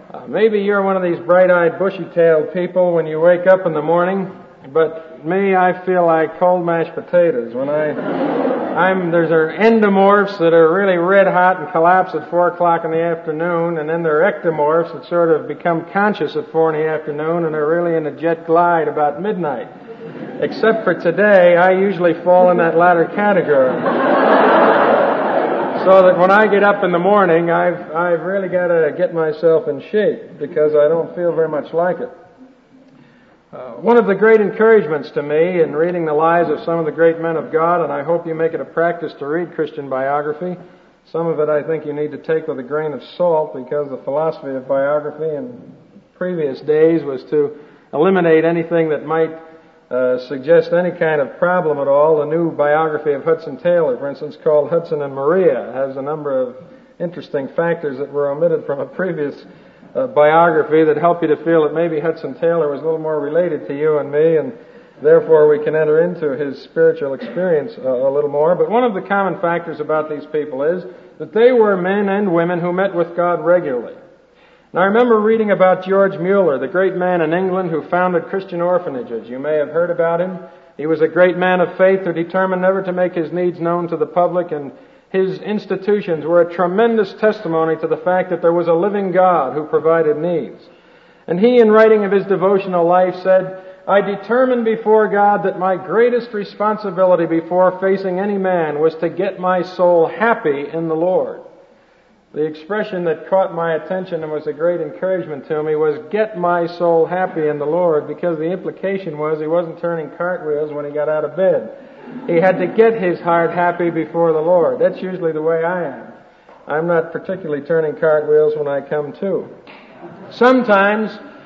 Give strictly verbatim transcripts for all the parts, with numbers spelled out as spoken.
Uh, maybe you're one of these bright-eyed, bushy-tailed people when you wake up in the morning, but me, I feel like cold mashed potatoes. When I, I'm, there's our endomorphs that are really red hot and collapse at four o'clock in the afternoon, and then there are ectomorphs that sort of become conscious at four in the afternoon and are really in a jet glide about midnight. Except for today, I usually fall in that latter category. So that when I get up in the morning, I've, I've really got to get myself in shape because I don't feel very much like it. Uh, one of the great encouragements to me in reading the lives of some of the great men of God, and I hope you make it a practice to read Christian biography. Some of it I think you need to take with a grain of salt because the philosophy of biography in previous days was to eliminate anything that might Uh, suggest any kind of problem at all. The new biography of Hudson Taylor, for instance, called Hudson and Maria, has a number of interesting factors that were omitted from a previous uh, biography that help you to feel that maybe Hudson Taylor was a little more related to you and me, and therefore we can enter into his spiritual experience uh, a little more. But one of the common factors about these people is that they were men and women who met with God regularly. Now, I remember reading about George Mueller, the great man in England who founded Christian orphanages. You may have heard about him. He was a great man of faith who determined never to make his needs known to the public, and his institutions were a tremendous testimony to the fact that there was a living God who provided needs. And he, in writing of his devotional life, said, "I determined before God that my greatest responsibility before facing any man was to get my soul happy in the Lord." The expression that caught my attention and was a great encouragement to me was, "get my soul happy in the Lord," because the implication was he wasn't turning cartwheels when he got out of bed. He had to get his heart happy before the Lord. That's usually the way I am. I'm not particularly turning cartwheels when I come to. Sometimes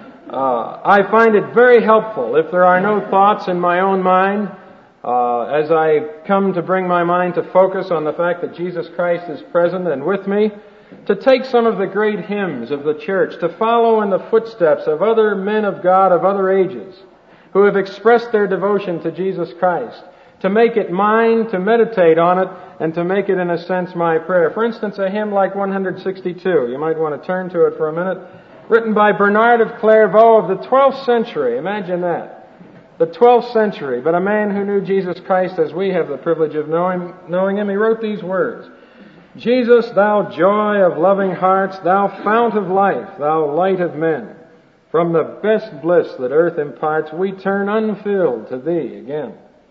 uh, I find it very helpful if there are no thoughts in my own mind, uh, as I come to bring my mind to focus on the fact that Jesus Christ is present and with me, to take some of the great hymns of the church, to follow in the footsteps of other men of God of other ages who have expressed their devotion to Jesus Christ, to make it mine, to meditate on it, and to make it in a sense my prayer. For instance, a hymn like one sixty-two, you might want to turn to it for a minute, written by Bernard of Clairvaux of the twelfth century. Imagine that. The twelfth century, but a man who knew Jesus Christ as we have the privilege of knowing, knowing him. He wrote these words: "Jesus, thou joy of loving hearts, thou fount of life, thou light of men, from the best bliss that earth imparts, we turn unfilled to thee again.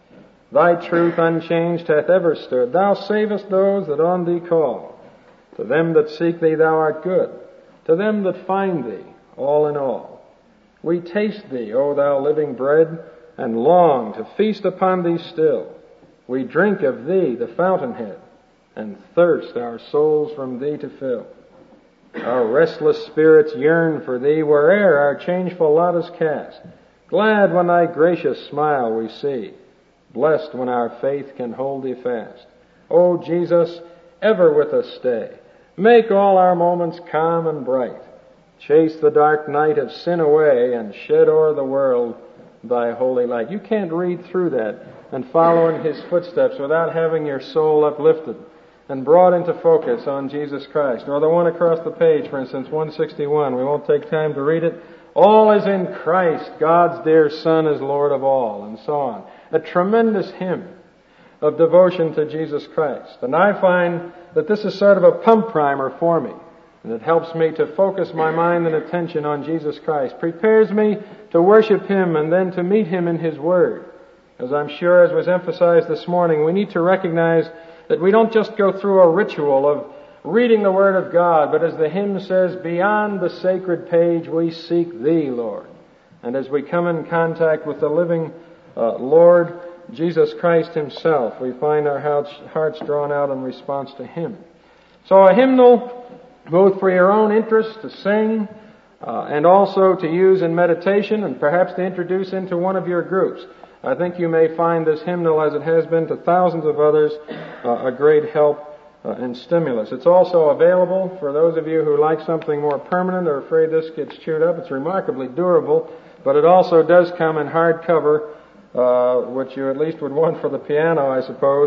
Thy truth unchanged hath ever stood, thou savest those that on thee call. To them that seek thee thou art good, to them that find thee, all in all. We taste thee, O thou living bread, and long to feast upon thee still. We drink of thee, the fountainhead, and thirst our souls from thee to fill. Our restless spirits yearn for thee where'er our changeful lot is cast. Glad when thy gracious smile we see, blessed when our faith can hold thee fast. O Jesus, ever with us stay, make all our moments calm and bright. Chase the dark night of sin away, and shed o'er the world thy holy light." You can't read through that and follow in his footsteps without having your soul uplifted and brought into focus on Jesus Christ. Or the one across the page, for instance, one sixty-one. We won't take time to read it. "All is in Christ, God's dear Son is Lord of all," and so on. A tremendous hymn of devotion to Jesus Christ. And I find that this is sort of a pump primer for me. And it helps me to focus my mind and attention on Jesus Christ. Prepares me to worship him and then to meet him in his Word. As I'm sure, as was emphasized this morning, we need to recognize that we don't just go through a ritual of reading the Word of God, but as the hymn says, beyond the sacred page we seek thee, Lord. And as we come in contact with the living uh, Lord, Jesus Christ himself, we find our hearts drawn out in response to him. So a hymnal, both for your own interest to sing, uh, and also to use in meditation, and perhaps to introduce into one of your groups. I think you may find this hymnal, as it has been to thousands of others, uh, a great help uh, and stimulus. It's also available for those of you who like something more permanent or afraid this gets chewed up. It's remarkably durable, but it also does come in hardcover, uh, which you at least would want for the piano, I suppose,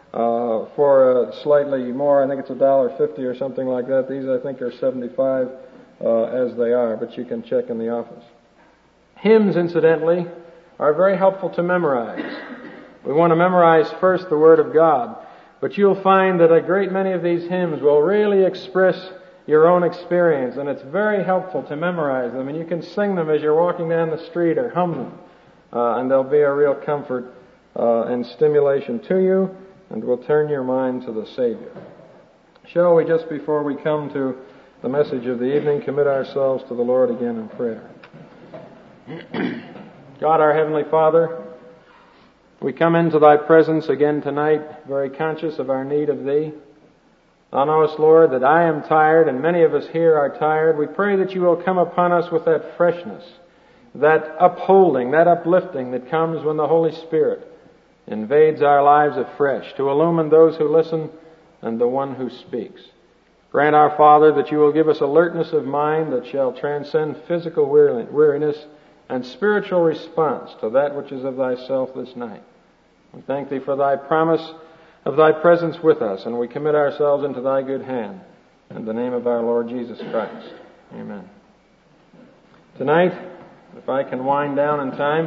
uh, for uh, slightly more. I think it's a dollar fifty or something like that. These, I think, are seventy-five uh, as they are, but you can check in the office. Hymns, incidentally, are very helpful to memorize. We want to memorize first the Word of God, but you'll find that a great many of these hymns will really express your own experience, and it's very helpful to memorize them, and you can sing them as you're walking down the street or hum them, uh, and they'll be a real comfort uh, and stimulation to you, and will turn your mind to the Savior. Shall we, just before we come to the message of the evening, commit ourselves to the Lord again in prayer. God, our Heavenly Father, we come into Thy presence again tonight, very conscious of our need of Thee. Thou knowest, Lord, that I am tired, and many of us here are tired. We pray that You will come upon us with that freshness, that upholding, that uplifting that comes when the Holy Spirit invades our lives afresh, to illumine those who listen and the one who speaks. Grant, our Father, that You will give us alertness of mind that shall transcend physical weariness and spiritual response to that which is of Thyself this night. We thank Thee for Thy promise of Thy presence with us, and we commit ourselves into Thy good hand. In the name of our Lord Jesus Christ. Amen. Tonight, if I can wind down in time,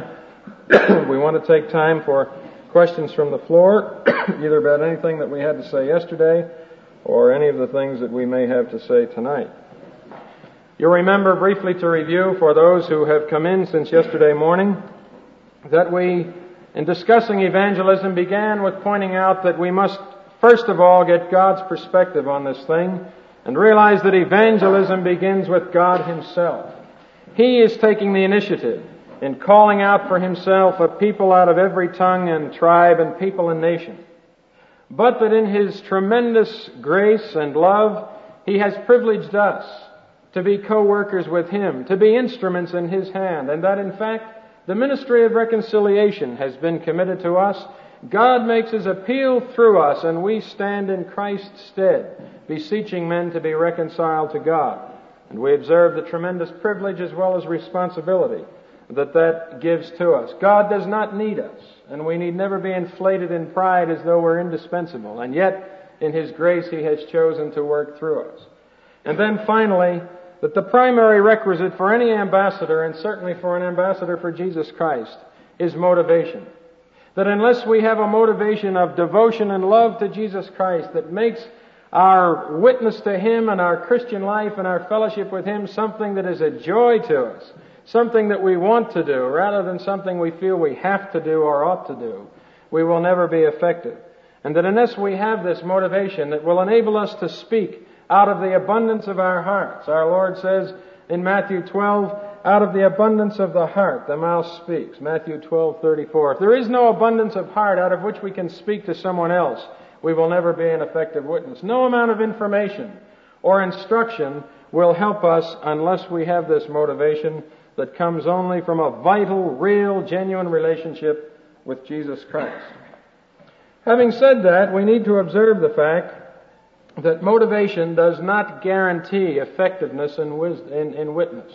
we want to take time for questions from the floor, either about anything that we had to say yesterday or any of the things that we may have to say tonight. You'll remember, briefly to review for those who have come in since yesterday morning, that we, in discussing evangelism, began with pointing out that we must first of all get God's perspective on this thing and realize that evangelism begins with God Himself. He is taking the initiative in calling out for Himself a people out of every tongue and tribe and people and nation. But that in His tremendous grace and love, He has privileged us to be co-workers with Him, to be instruments in His hand, and that in fact the ministry of reconciliation has been committed to us. God makes His appeal through us, and we stand in Christ's stead, beseeching men to be reconciled to God. And we observe the tremendous privilege as well as responsibility that that gives to us. God does not need us, and we need never be inflated in pride as though we're indispensable. And yet, in His grace, He has chosen to work through us. And then finally, that the primary requisite for any ambassador, and certainly for an ambassador for Jesus Christ, is motivation. That unless we have a motivation of devotion and love to Jesus Christ that makes our witness to Him and our Christian life and our fellowship with Him something that is a joy to us, something that we want to do rather than something we feel we have to do or ought to do, we will never be effective. And that unless we have this motivation that will enable us to speak out of the abundance of our hearts. Our Lord says in Matthew twelve, out of the abundance of the heart the mouth speaks. Matthew twelve thirty-four. If there is no abundance of heart out of which we can speak to someone else, we will never be an effective witness. No amount of information or instruction will help us unless we have this motivation that comes only from a vital, real, genuine relationship with Jesus Christ. Having said that, we need to observe the fact that motivation does not guarantee effectiveness in, wisdom, in, in witness.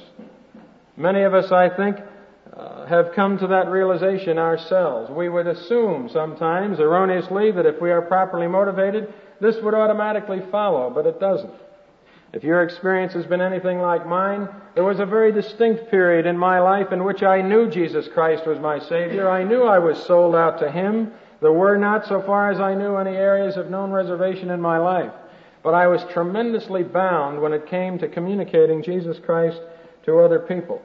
Many of us, I think, uh, have come to that realization ourselves. We would assume sometimes, erroneously, that if we are properly motivated, this would automatically follow, but it doesn't. If your experience has been anything like mine, there was a very distinct period in my life in which I knew Jesus Christ was my Savior. I knew I was sold out to Him. There were not, so far as I knew, any areas of known reservation in my life. But I was tremendously bound when it came to communicating Jesus Christ to other people.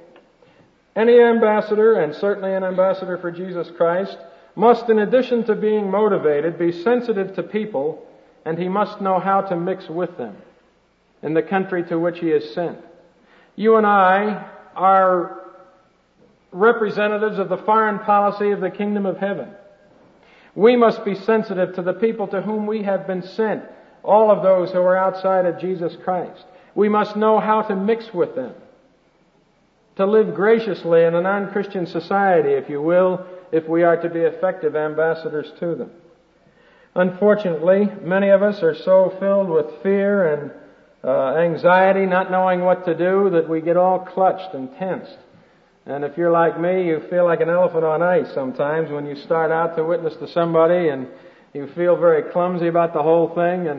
Any ambassador, and certainly an ambassador for Jesus Christ, must, in addition to being motivated, be sensitive to people, and he must know how to mix with them in the country to which he is sent. You and I are representatives of the foreign policy of the kingdom of heaven. We must be sensitive to the people to whom we have been sent, all of those who are outside of Jesus Christ. We must know how to mix with them, to live graciously in a non-Christian society, if you will, if we are to be effective ambassadors to them. Unfortunately, many of us are so filled with fear and uh, anxiety, not knowing what to do, that we get all clutched and tensed. And if you're like me, you feel like an elephant on ice sometimes when you start out to witness to somebody, and you feel very clumsy about the whole thing, and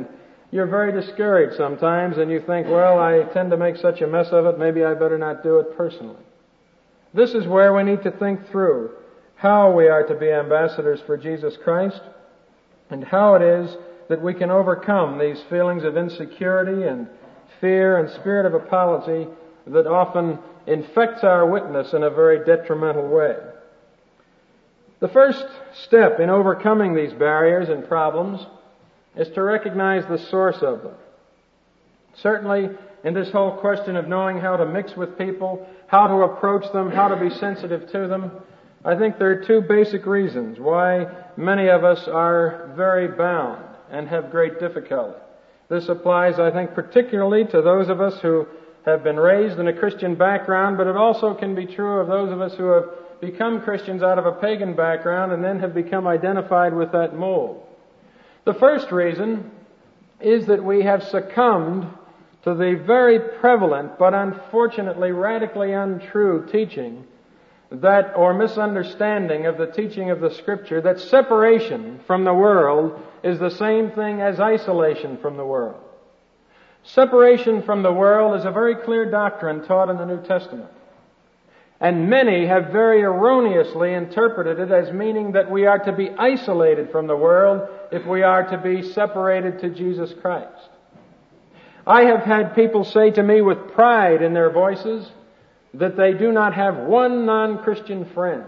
You're very discouraged sometimes, and you think, well, I tend to make such a mess of it, maybe I better not do it personally. This is where we need to think through how we are to be ambassadors for Jesus Christ, and how it is that we can overcome these feelings of insecurity and fear and spirit of apology that often infects our witness in a very detrimental way. The first step in overcoming these barriers and problems is to recognize the source of them. Certainly, in this whole question of knowing how to mix with people, how to approach them, how to be sensitive to them, I think there are two basic reasons why many of us are very bound and have great difficulty. This applies, I think, particularly to those of us who have been raised in a Christian background, but it also can be true of those of us who have become Christians out of a pagan background and then have become identified with that mold. The first reason is that we have succumbed to the very prevalent but unfortunately radically untrue teaching that, or misunderstanding of the teaching of the Scripture, that separation from the world is the same thing as isolation from the world. Separation from the world is a very clear doctrine taught in the New Testament. And many have very erroneously interpreted it as meaning that we are to be isolated from the world if we are to be separated to Jesus Christ. I have had people say to me with pride in their voices that they do not have one non-Christian friend.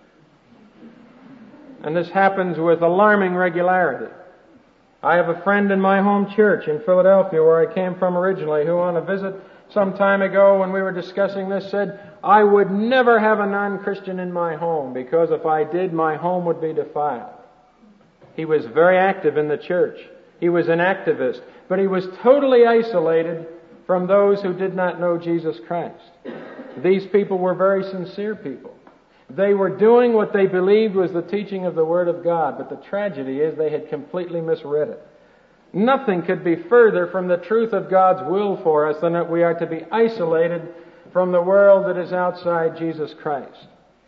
And this happens with alarming regularity. I have a friend in my home church in Philadelphia, where I came from originally, who on a visit some time ago when we were discussing this said, I would never have a non-Christian in my home because if I did, my home would be defiled. He was very active in the church. He was an activist, but he was totally isolated from those who did not know Jesus Christ. These people were very sincere people. They were doing what they believed was the teaching of the Word of God, but the tragedy is they had completely misread it. Nothing could be further from the truth of God's will for us than that we are to be isolated from the world that is outside Jesus Christ.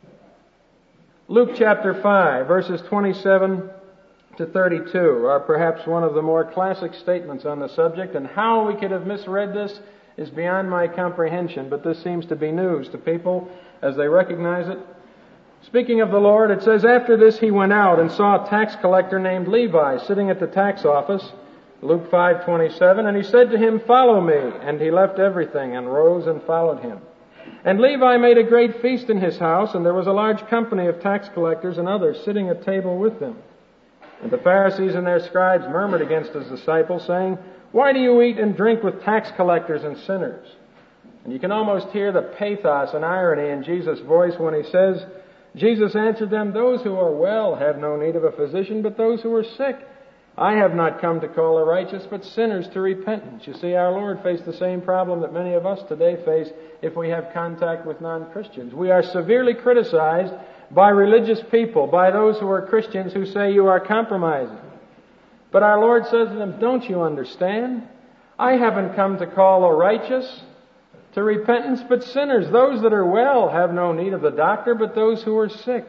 Luke chapter five, verses twenty-seven to thirty-two are perhaps one of the more classic statements on the subject, and how we could have misread this is beyond my comprehension, but this seems to be news to people as they recognize it. Speaking of the Lord, it says, after this he went out and saw a tax collector named Levi sitting at the tax office, Luke five twenty-seven, and he said to him, follow me. And he left everything and rose and followed him. And Levi made a great feast in his house, and there was a large company of tax collectors and others sitting at table with them. And the Pharisees and their scribes murmured against his disciples, saying, why do you eat and drink with tax collectors and sinners? And you can almost hear the pathos and irony in Jesus' voice when he says, Jesus answered them, those who are well have no need of a physician, but those who are sick. I have not come to call the righteous, but sinners to repentance. You see, our Lord faced the same problem that many of us today face if we have contact with non-Christians. We are severely criticized by religious people, by those who are Christians who say you are compromising. But our Lord says to them, don't you understand? I haven't come to call the righteous to repentance, but sinners. Those that are well have no need of the doctor, but those who are sick.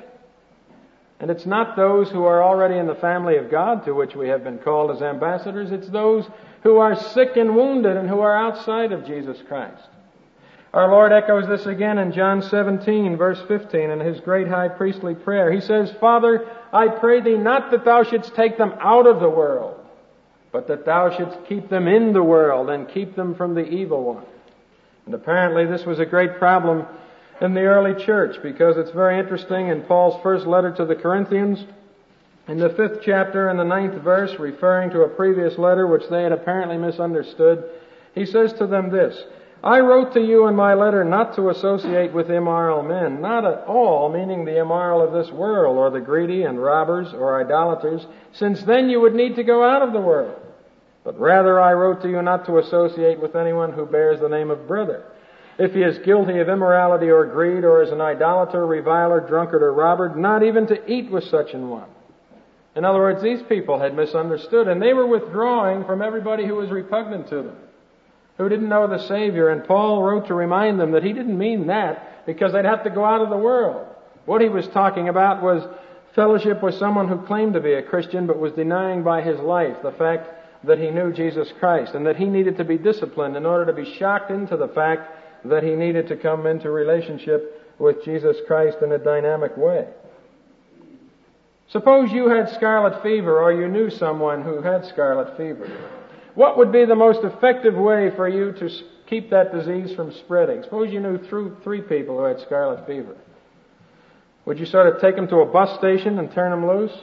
And it's not those who are already in the family of God to which we have been called as ambassadors. It's those who are sick and wounded and who are outside of Jesus Christ. Our Lord echoes this again in John seventeen, verse fifteen, in his great high priestly prayer. He says, Father, I pray thee not that thou shouldst take them out of the world, but that thou shouldst keep them in the world and keep them from the evil one. And apparently this was a great problem in the early church, because it's very interesting in Paul's first letter to the Corinthians, in the fifth chapter and the ninth verse, referring to a previous letter which they had apparently misunderstood, he says to them this, I wrote to you in my letter not to associate with immoral men, not at all meaning the immoral of this world, or the greedy and robbers or idolaters, since then you would need to go out of the world. But rather I wrote to you not to associate with anyone who bears the name of brother. If he is guilty of immorality or greed, or is an idolater, reviler, drunkard, or robber, not even to eat with such an one. In other words, these people had misunderstood, and they were withdrawing from everybody who was repugnant to them, who didn't know the Savior. And Paul wrote to remind them that he didn't mean that because they'd have to go out of the world. What he was talking about was fellowship with someone who claimed to be a Christian but was denying by his life the fact that he knew Jesus Christ and that he needed to be disciplined in order to be shocked into the fact that he needed to come into relationship with Jesus Christ in a dynamic way. Suppose you had scarlet fever or you knew someone who had scarlet fever. What would be the most effective way for you to keep that disease from spreading? Suppose you knew three people who had scarlet fever. Would you sort of take them to a bus station and turn them loose?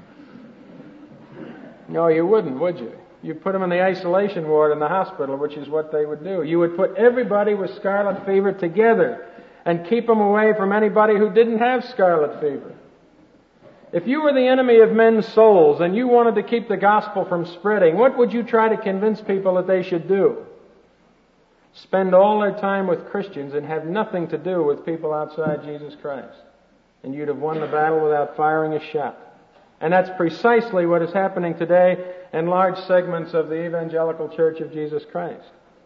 No, you wouldn't, would you? You'd put them in the isolation ward in the hospital, which is what they would do. You would put everybody with scarlet fever together and keep them away from anybody who didn't have scarlet fever. If you were the enemy of men's souls and you wanted to keep the gospel from spreading, what would you try to convince people that they should do? Spend all their time with Christians and have nothing to do with people outside Jesus Christ. And you'd have won the battle without firing a shot. And that's precisely what is happening today in large segments of the evangelical Church of Jesus Christ.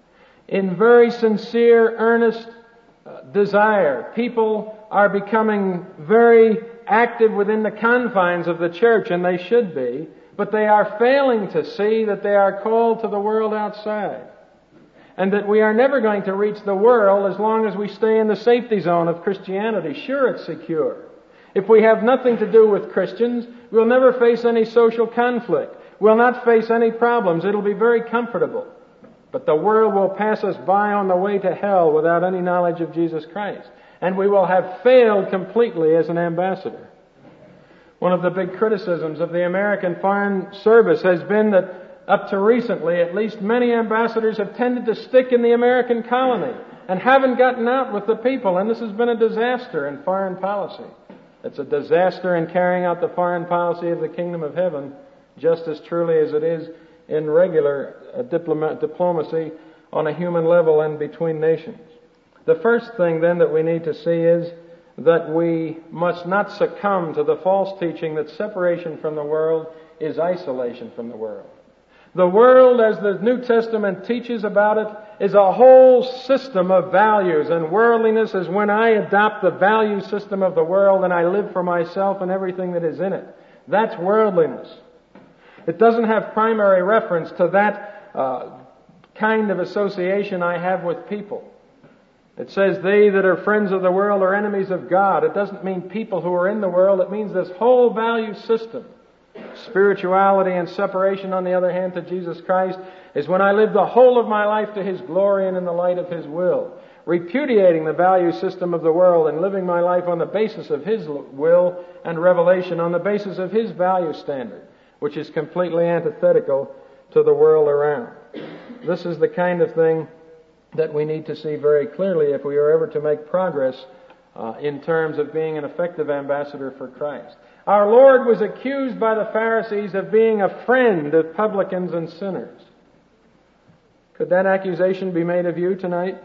In very sincere, earnest uh, desire, people are becoming very active within the confines of the church, and they should be, but they are failing to see that they are called to the world outside. And that we are never going to reach the world as long as we stay in the safety zone of Christianity. Sure, it's secure. If we have nothing to do with Christians, we'll never face any social conflict. We'll not face any problems. It'll be very comfortable. But the world will pass us by on the way to hell without any knowledge of Jesus Christ. And we will have failed completely as an ambassador. One of the big criticisms of the American Foreign Service has been that up to recently, at least, many ambassadors have tended to stick in the American colony and haven't gotten out with the people. And this has been a disaster in foreign policy. It's a disaster in carrying out the foreign policy of the kingdom of heaven, just as truly as it is in regular uh, diploma- diplomacy on a human level and between nations. The first thing then that we need to see is that we must not succumb to the false teaching that separation from the world is isolation from the world. The world, as the New Testament teaches about it, is a whole system of values, and worldliness is when I adopt the value system of the world and I live for myself and everything that is in it. That's worldliness. It doesn't have primary reference to that uh, kind of association I have with people. It says, they that are friends of the world are enemies of God. It doesn't mean people who are in the world. It means this whole value system. Spirituality and separation, on the other hand, to Jesus Christ is when I live the whole of my life to His glory and in the light of His will, repudiating the value system of the world and living my life on the basis of His will and revelation, on the basis of His value standard, which is completely antithetical to the world around. This is the kind of thing that we need to see very clearly if we are ever to make progress uh, in terms of being an effective ambassador for Christ. Our Lord was accused by the Pharisees of being a friend of publicans and sinners. Could that accusation be made of you tonight?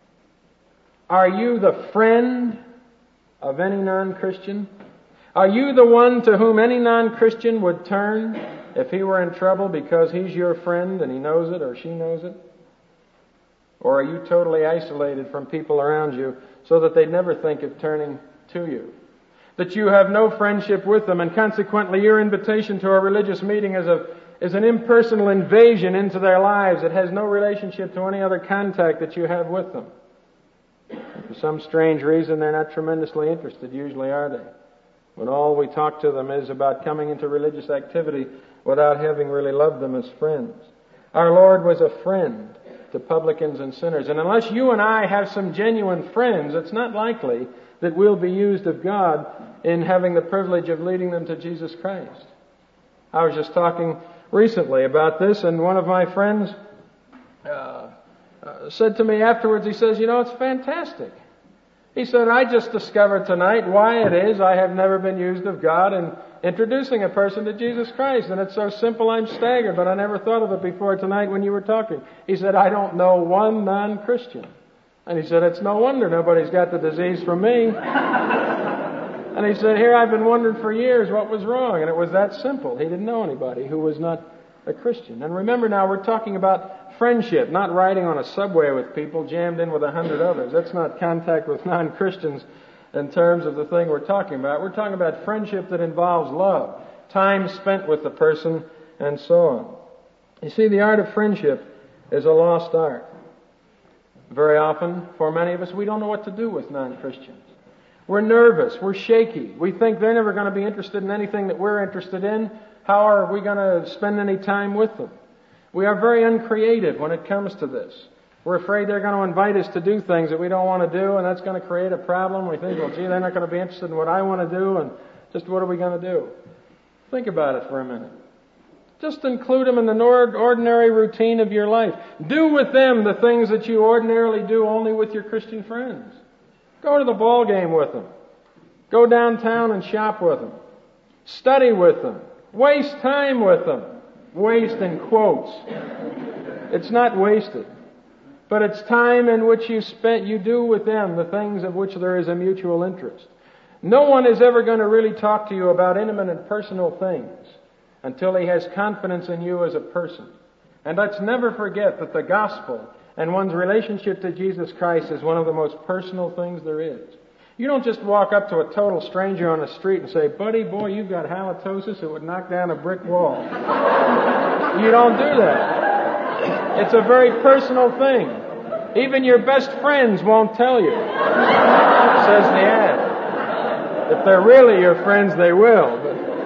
Are you the friend of any non-Christian? Are you the one to whom any non-Christian would turn if he were in trouble because he's your friend and he knows it or she knows it? Or are you totally isolated from people around you so that they'd never think of turning to you? That you have no friendship with them, and consequently your invitation to a religious meeting is a is an impersonal invasion into their lives. It has no relationship to any other contact that you have with them. And for some strange reason, they're not tremendously interested, usually, are they? When all we talk to them is about coming into religious activity without having really loved them as friends. Our Lord was a friend to publicans and sinners. And unless you and I have some genuine friends, it's not likely that we'll be used of God in having the privilege of leading them to Jesus Christ. I was just talking recently about this, and one of my friends uh, uh, said to me afterwards, he says, you know, it's fantastic. He said, I just discovered tonight why it is I have never been used of God in introducing a person to Jesus Christ. And it's so simple I'm staggered, but I never thought of it before tonight when you were talking. He said, I don't know one non-Christian. And he said, it's no wonder nobody's got the disease from me. And he said, here I've been wondering for years what was wrong. And it was that simple. He didn't know anybody who was not a Christian. And remember now, we're talking about friendship, not riding on a subway with people jammed in with a hundred others. That's not contact with non-Christians in terms of the thing we're talking about. We're talking about friendship that involves love, time spent with the person, and so on. You see, the art of friendship is a lost art. Very often, for many of us, we don't know what to do with non-Christians. We're nervous. We're shaky. We think they're never going to be interested in anything that we're interested in. How are we going to spend any time with them? We are very uncreative when it comes to this. We're afraid they're going to invite us to do things that we don't want to do, and that's going to create a problem. We think, well, gee, they're not going to be interested in what I want to do, and just what are we going to do? Think about it for a minute. Just include them in the ordinary routine of your life. Do with them the things that you ordinarily do only with your Christian friends. Go to the ball game with them. Go downtown and shop with them. Study with them. Waste time with them. Waste in quotes. It's not wasted. But it's time in which you spent, you do with them the things of which there is a mutual interest. No one is ever going to really talk to you about intimate and personal things until he has confidence in you as a person. And let's never forget that the gospel and one's relationship to Jesus Christ is one of the most personal things there is. You don't just walk up to a total stranger on the street and say, buddy, boy, you've got halitosis, it would knock down a brick wall. You don't do that. It's a very personal thing. Even your best friends won't tell you, says the ad. If they're really your friends, they will.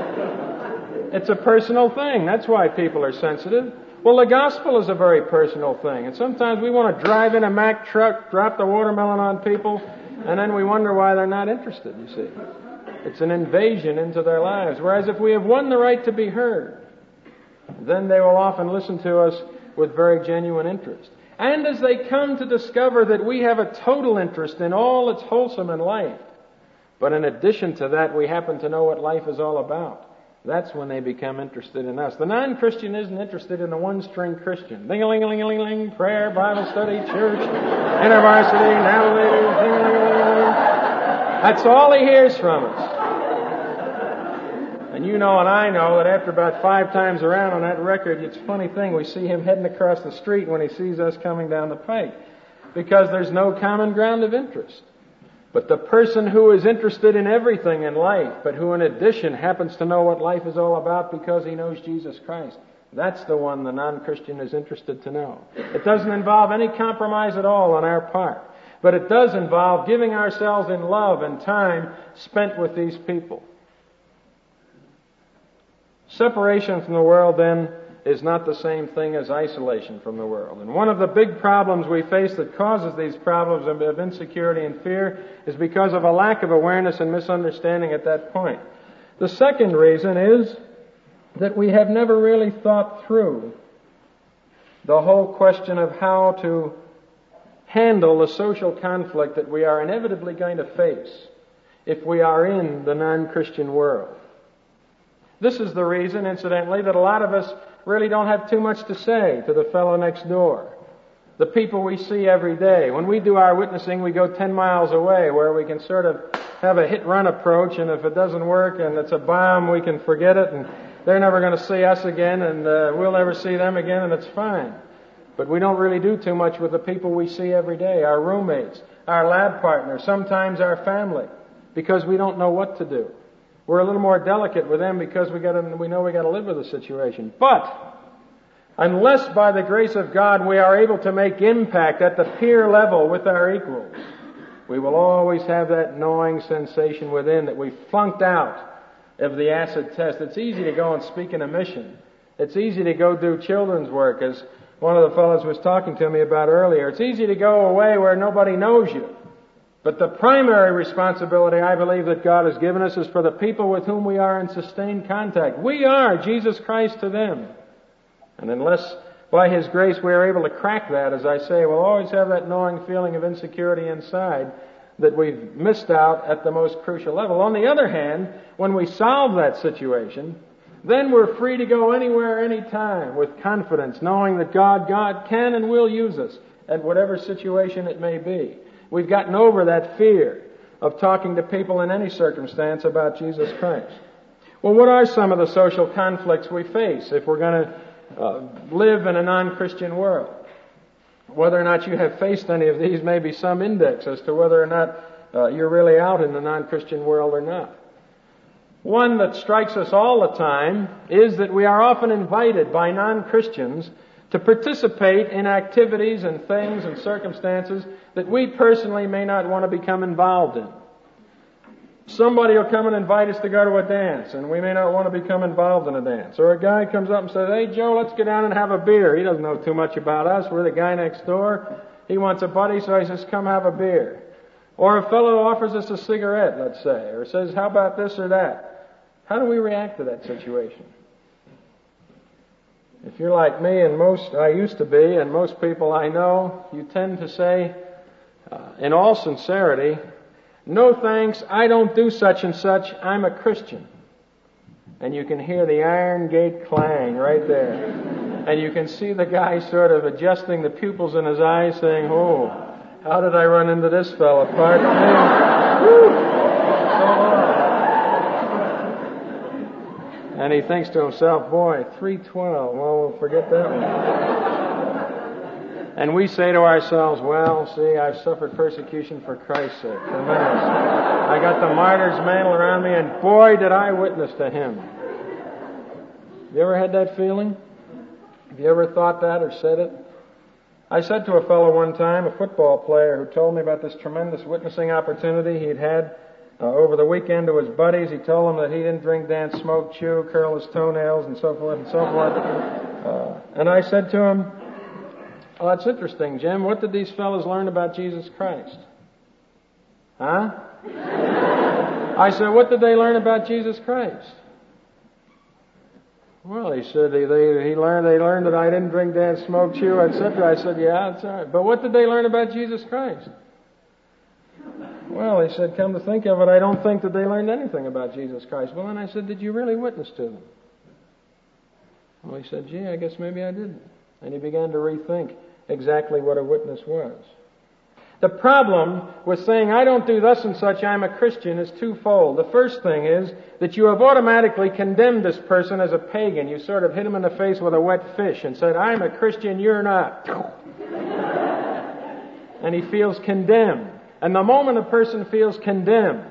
But it's a personal thing. That's why people are sensitive. Well, the gospel is a very personal thing. And sometimes we want to drive in a Mack truck, drop the watermelon on people, and then we wonder why they're not interested, you see. It's an invasion into their lives. Whereas if we have won the right to be heard, then they will often listen to us with very genuine interest. And as they come to discover that we have a total interest in all that's wholesome in life, but in addition to that, we happen to know what life is all about, that's when they become interested in us. The non-Christian isn't interested in the one-string Christian. Ding-a-ling-a-ling-a-ling, prayer, Bible study, church, InterVarsity, navigators, ding-a-ling-a-ling-a-ling. That's all he hears from us. And you know and I know that after about five times around on that record, it's a funny thing, we see him heading across the street when he sees us coming down the pike. Because there's no common ground of interest. But the person who is interested in everything in life, but who in addition happens to know what life is all about because he knows Jesus Christ, that's the one the non-Christian is interested to know. It doesn't involve any compromise at all on our part. But it does involve giving ourselves in love and time spent with these people. Separation from the world, then, is not the same thing as isolation from the world. And one of the big problems we face that causes these problems of insecurity and fear is because of a lack of awareness and misunderstanding at that point. The second reason is that we have never really thought through the whole question of how to handle the social conflict that we are inevitably going to face if we are in the non-Christian world. This is the reason, incidentally, that a lot of us really don't have too much to say to the fellow next door, the people we see every day. When we do our witnessing, we go ten miles away where we can sort of have a hit-run approach, and if it doesn't work and it's a bomb, we can forget it, and they're never going to see us again, and uh, we'll never see them again, and it's fine. But we don't really do too much with the people we see every day, our roommates, our lab partners, sometimes our family, because we don't know what to do. We're a little more delicate with them because we got to, we know we got to live with the situation. But unless by the grace of God we are able to make impact at the peer level with our equals, we will always have that gnawing sensation within that we flunked out of the acid test. It's easy to go and speak in a mission. It's easy to go do children's work, as one of the fellows was talking to me about earlier. It's easy to go away where nobody knows you. But the primary responsibility I believe that God has given us is for the people with whom we are in sustained contact. We are Jesus Christ to them. And unless by His grace we are able to crack that, as I say, we'll always have that gnawing feeling of insecurity inside that we've missed out at the most crucial level. On the other hand, when we solve that situation, then we're free to go anywhere, anytime with confidence, knowing that God, God can and will use us at whatever situation it may be. We've gotten over that fear of talking to people in any circumstance about Jesus Christ. Well, what are some of the social conflicts we face if we're going to uh, live in a non-Christian world? Whether or not you have faced any of these may be some index as to whether or not uh, you're really out in the non-Christian world or not. One that strikes us all the time is that we are often invited by non-Christians to participate in activities and things and circumstances that we personally may not want to become involved in. Somebody will come and invite us to go to a dance, and we may not want to become involved in a dance. Or a guy comes up and says, "Hey, Joe, let's get down and have a beer." He doesn't know too much about us. We're the guy next door. He wants a buddy, so he says, "Come have a beer." Or a fellow offers us a cigarette, let's say, or says, "How about this or that?" How do we react to that situation? If you're like me, and most I used to be, and most people I know, you tend to say, uh, in all sincerity, "No thanks, I don't do such and such, I'm a Christian." And you can hear the iron gate clang right there. And you can see the guy sort of adjusting the pupils in his eyes, saying, "Oh, how did I run into this fella? Pardon me." Woo! So long. And he thinks to himself, "Boy, three twelve, well, we'll forget that one." And we say to ourselves, "Well, see, I've suffered persecution for Christ's sake. Tremendous. I got the martyr's mantle around me, and boy, did I witness to him." You ever had that feeling? Have you ever thought that or said it? I said to a fellow one time, a football player, who told me about this tremendous witnessing opportunity he'd had uh, over the weekend to his buddies. He told them that he didn't drink, dance, smoke, chew, curl his toenails, and so forth and so forth. Uh, and I said to him, "Oh, that's interesting, Jim. What did these fellas learn about Jesus Christ?" Huh? I said, "What did they learn about Jesus Christ?" Well, he said they, they, he learned they learned that I didn't drink, dance, smoke, chew, et cetera. I said, "Yeah, that's all right. But what did they learn about Jesus Christ?" Well, he said, "Come to think of it, I don't think that they learned anything about Jesus Christ." Well, then I said, "Did you really witness to them?" Well, he said, "Gee, I guess maybe I didn't." And he began to rethink exactly what a witness was. The problem with saying, "I don't do thus and such, I'm a Christian," is twofold. The first thing is that you have automatically condemned this person as a pagan. You sort of hit him in the face with a wet fish and said, "I'm a Christian, you're not." And he feels condemned. And the moment a person feels condemned,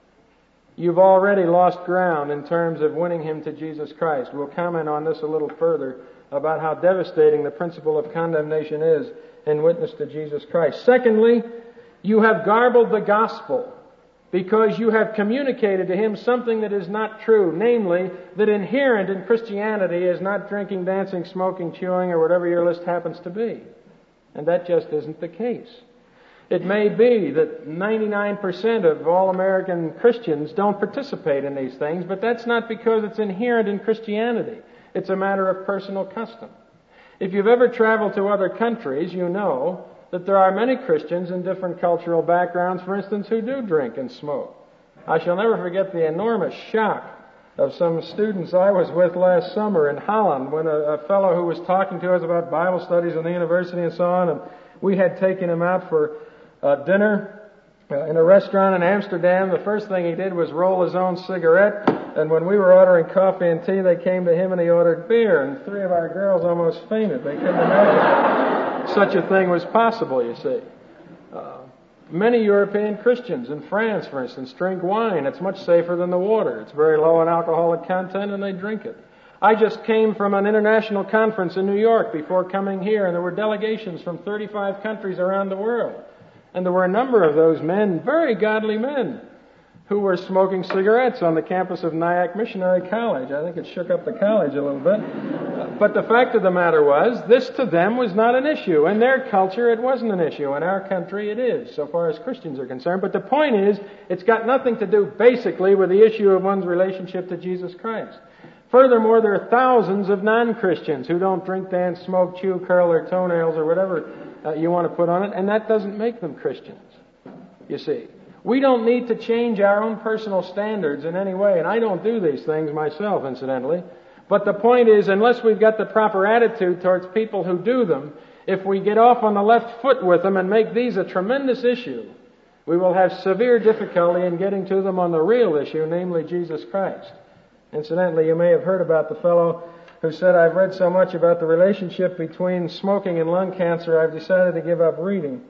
you've already lost ground in terms of winning him to Jesus Christ. We'll comment on this a little further about how devastating the principle of condemnation is in witness to Jesus Christ. Secondly, you have garbled the gospel because you have communicated to him something that is not true, namely, that inherent in Christianity is not drinking, dancing, smoking, chewing, or whatever your list happens to be. And that just isn't the case. It may be that ninety-nine percent of all American Christians don't participate in these things, but that's not because it's inherent in Christianity. It's a matter of personal custom. If you've ever traveled to other countries, you know that there are many Christians in different cultural backgrounds, for instance, who do drink and smoke. I shall never forget the enormous shock of some students I was with last summer in Holland when a, a fellow who was talking to us about Bible studies in the university and so on, and we had taken him out for uh, dinner uh, in a restaurant in Amsterdam. The first thing he did was roll his own cigarette, and when we were ordering coffee and tea, they came to him and he ordered beer, and three of our girls almost fainted. They couldn't imagine such a thing was possible, you see. Uh, many European Christians in France, for instance, drink wine. It's much safer than the water. It's very low in alcoholic content, and they drink it. I just came from an international conference in New York before coming here, and there were delegations from thirty-five countries around the world. And there were a number of those men, very godly men, who were smoking cigarettes on the campus of Nyack Missionary College. I think it shook up the college a little bit. But the fact of the matter was, this to them was not an issue. In their culture, it wasn't an issue. In our country, it is, so far as Christians are concerned. But the point is, it's got nothing to do, basically, with the issue of one's relationship to Jesus Christ. Furthermore, there are thousands of non-Christians who don't drink, dance, smoke, chew, curl their toenails, or whatever uh, you want to put on it, and that doesn't make them Christians, you see. We don't need to change our own personal standards in any way, and I don't do these things myself, incidentally. But the point is, unless we've got the proper attitude towards people who do them, if we get off on the left foot with them and make these a tremendous issue, we will have severe difficulty in getting to them on the real issue, namely Jesus Christ. Incidentally, you may have heard about the fellow who said, "I've read so much about the relationship between smoking and lung cancer, I've decided to give up reading."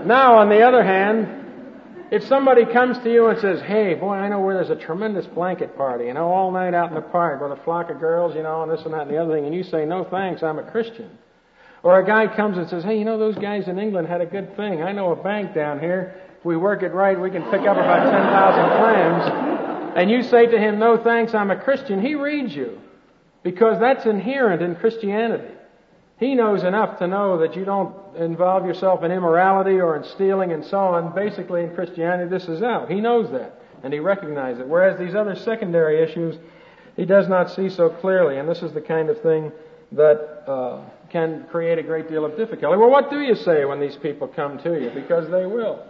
Now, on the other hand, if somebody comes to you and says, hey, boy, I know where there's a tremendous blanket party, you know, all night out in the park with a flock of girls, you know, and this and that and the other thing, and you say, no thanks, I'm a Christian. Or a guy comes and says, hey, you know, those guys in England had a good thing. I know a bank down here. If we work it right, we can pick up about ten thousand clams. And you say to him, no thanks, I'm a Christian. He reads you. Because that's inherent in Christianity. He knows enough to know that you don't involve yourself in immorality or in stealing and so on. Basically, in Christianity, this is out. He knows that. And he recognizes it. Whereas these other secondary issues, he does not see so clearly. And this is the kind of thing that uh, can create a great deal of difficulty. Well, what do you say when these people come to you? Because they will.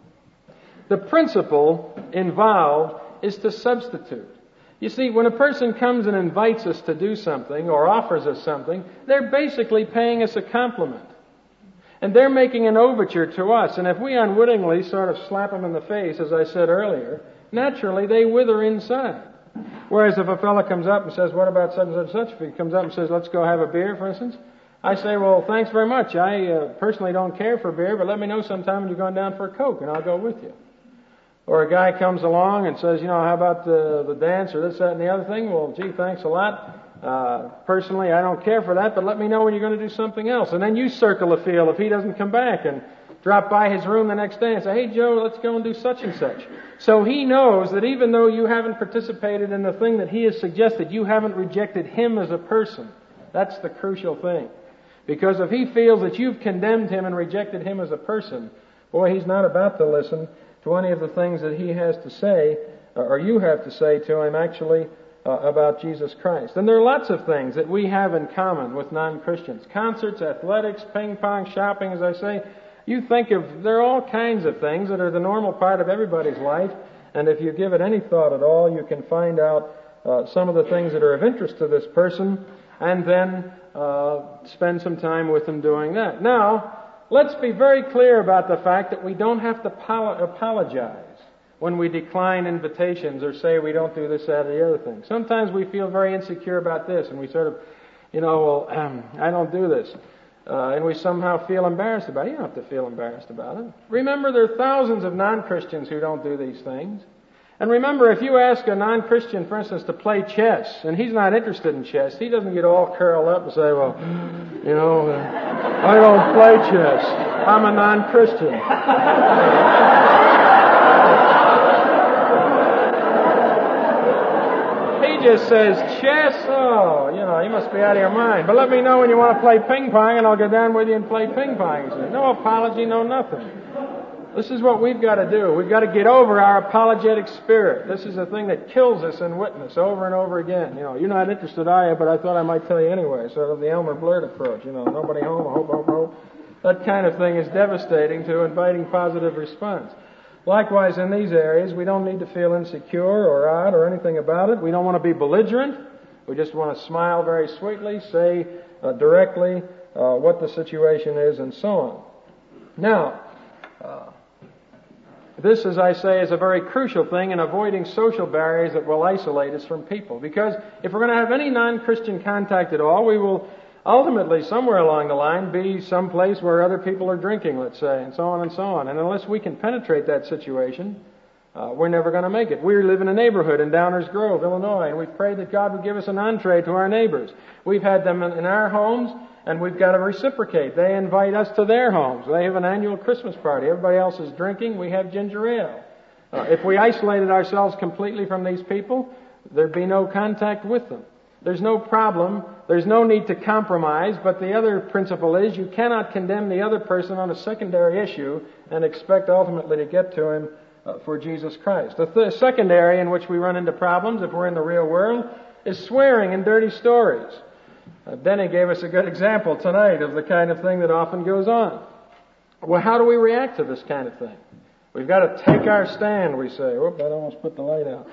The principle involved is to substitute. You see, when a person comes and invites us to do something or offers us something, they're basically paying us a compliment. And they're making an overture to us. And if we unwittingly sort of slap them in the face, as I said earlier, naturally they wither inside. Whereas if a fellow comes up and says, what about such and such and such? If he comes up and says, let's go have a beer, for instance, I say, well, thanks very much. I uh, personally don't care for beer, but let me know sometime when you're going down for a Coke, and I'll go with you. Or a guy comes along and says, you know, how about the, the dance or this, that, and the other thing? Well, gee, thanks a lot. Uh, personally, I don't care for that, but let me know when you're going to do something else. And then you circle the field if he doesn't come back and drop by his room the next day and say, hey, Joe, let's go and do such and such. So he knows that even though you haven't participated in the thing that he has suggested, you haven't rejected him as a person. That's the crucial thing. Because if he feels that you've condemned him and rejected him as a person, boy, he's not about to listen to any of the things that he has to say, or you have to say to him, actually, uh, about Jesus Christ. And there are lots of things that we have in common with non-Christians. Concerts, athletics, ping pong, shopping, as I say. You think of, there are all kinds of things that are the normal part of everybody's life, and if you give it any thought at all, you can find out uh, some of the things that are of interest to this person, and then uh, spend some time with them doing that. Now, let's be very clear about the fact that we don't have to pol- apologize when we decline invitations or say we don't do this, that, or the other thing. Sometimes we feel very insecure about this, and we sort of, you know, well, um, I don't do this. Uh, and we somehow feel embarrassed about it. You don't have to feel embarrassed about it. Remember, there are thousands of non-Christians who don't do these things. And remember, if you ask a non-Christian, for instance, to play chess, and he's not interested in chess, he doesn't get all curled up and say, well, you know, uh, I don't play chess. I'm a non-Christian. He just says, chess? Oh, you know, you must be out of your mind. But let me know when you want to play ping pong, and I'll go down with you and play ping pong. He says, no apology, no nothing. This is what we've got to do. We've got to get over our apologetic spirit. This is the thing that kills us in witness over and over again. You know, you're not interested, are you? But I thought I might tell you anyway. Sort of the Elmer Blurt approach. You know, nobody home, hope, hope, hope. That kind of thing is devastating to inviting positive response. Likewise, in these areas, we don't need to feel insecure or odd or anything about it. We don't want to be belligerent. We just want to smile very sweetly, say uh, directly uh, what the situation is, and so on. Now, uh, this, as I say, is a very crucial thing in avoiding social barriers that will isolate us from people. Because if we're going to have any non-Christian contact at all, we will ultimately, somewhere along the line, be someplace where other people are drinking, let's say, and so on and so on. And unless we can penetrate that situation, uh, we're never going to make it. We live in a neighborhood in Downers Grove, Illinois, and we've prayed that God would give us an entree to our neighbors. We've had them in, in our homes, and we've got to reciprocate. They invite us to their homes. They have an annual Christmas party. Everybody else is drinking. We have ginger ale. Uh, if we isolated ourselves completely from these people, there'd be no contact with them. There's no problem. There's no need to compromise. But the other principle is you cannot condemn the other person on a secondary issue and expect ultimately to get to him uh, for Jesus Christ. The th- second area in which we run into problems, if we're in the real world, is swearing and dirty stories. Uh, Denny gave us a good example tonight of the kind of thing that often goes on. Well, how do we react to this kind of thing? We've got to take our stand, we say. Whoop, I almost put the light out.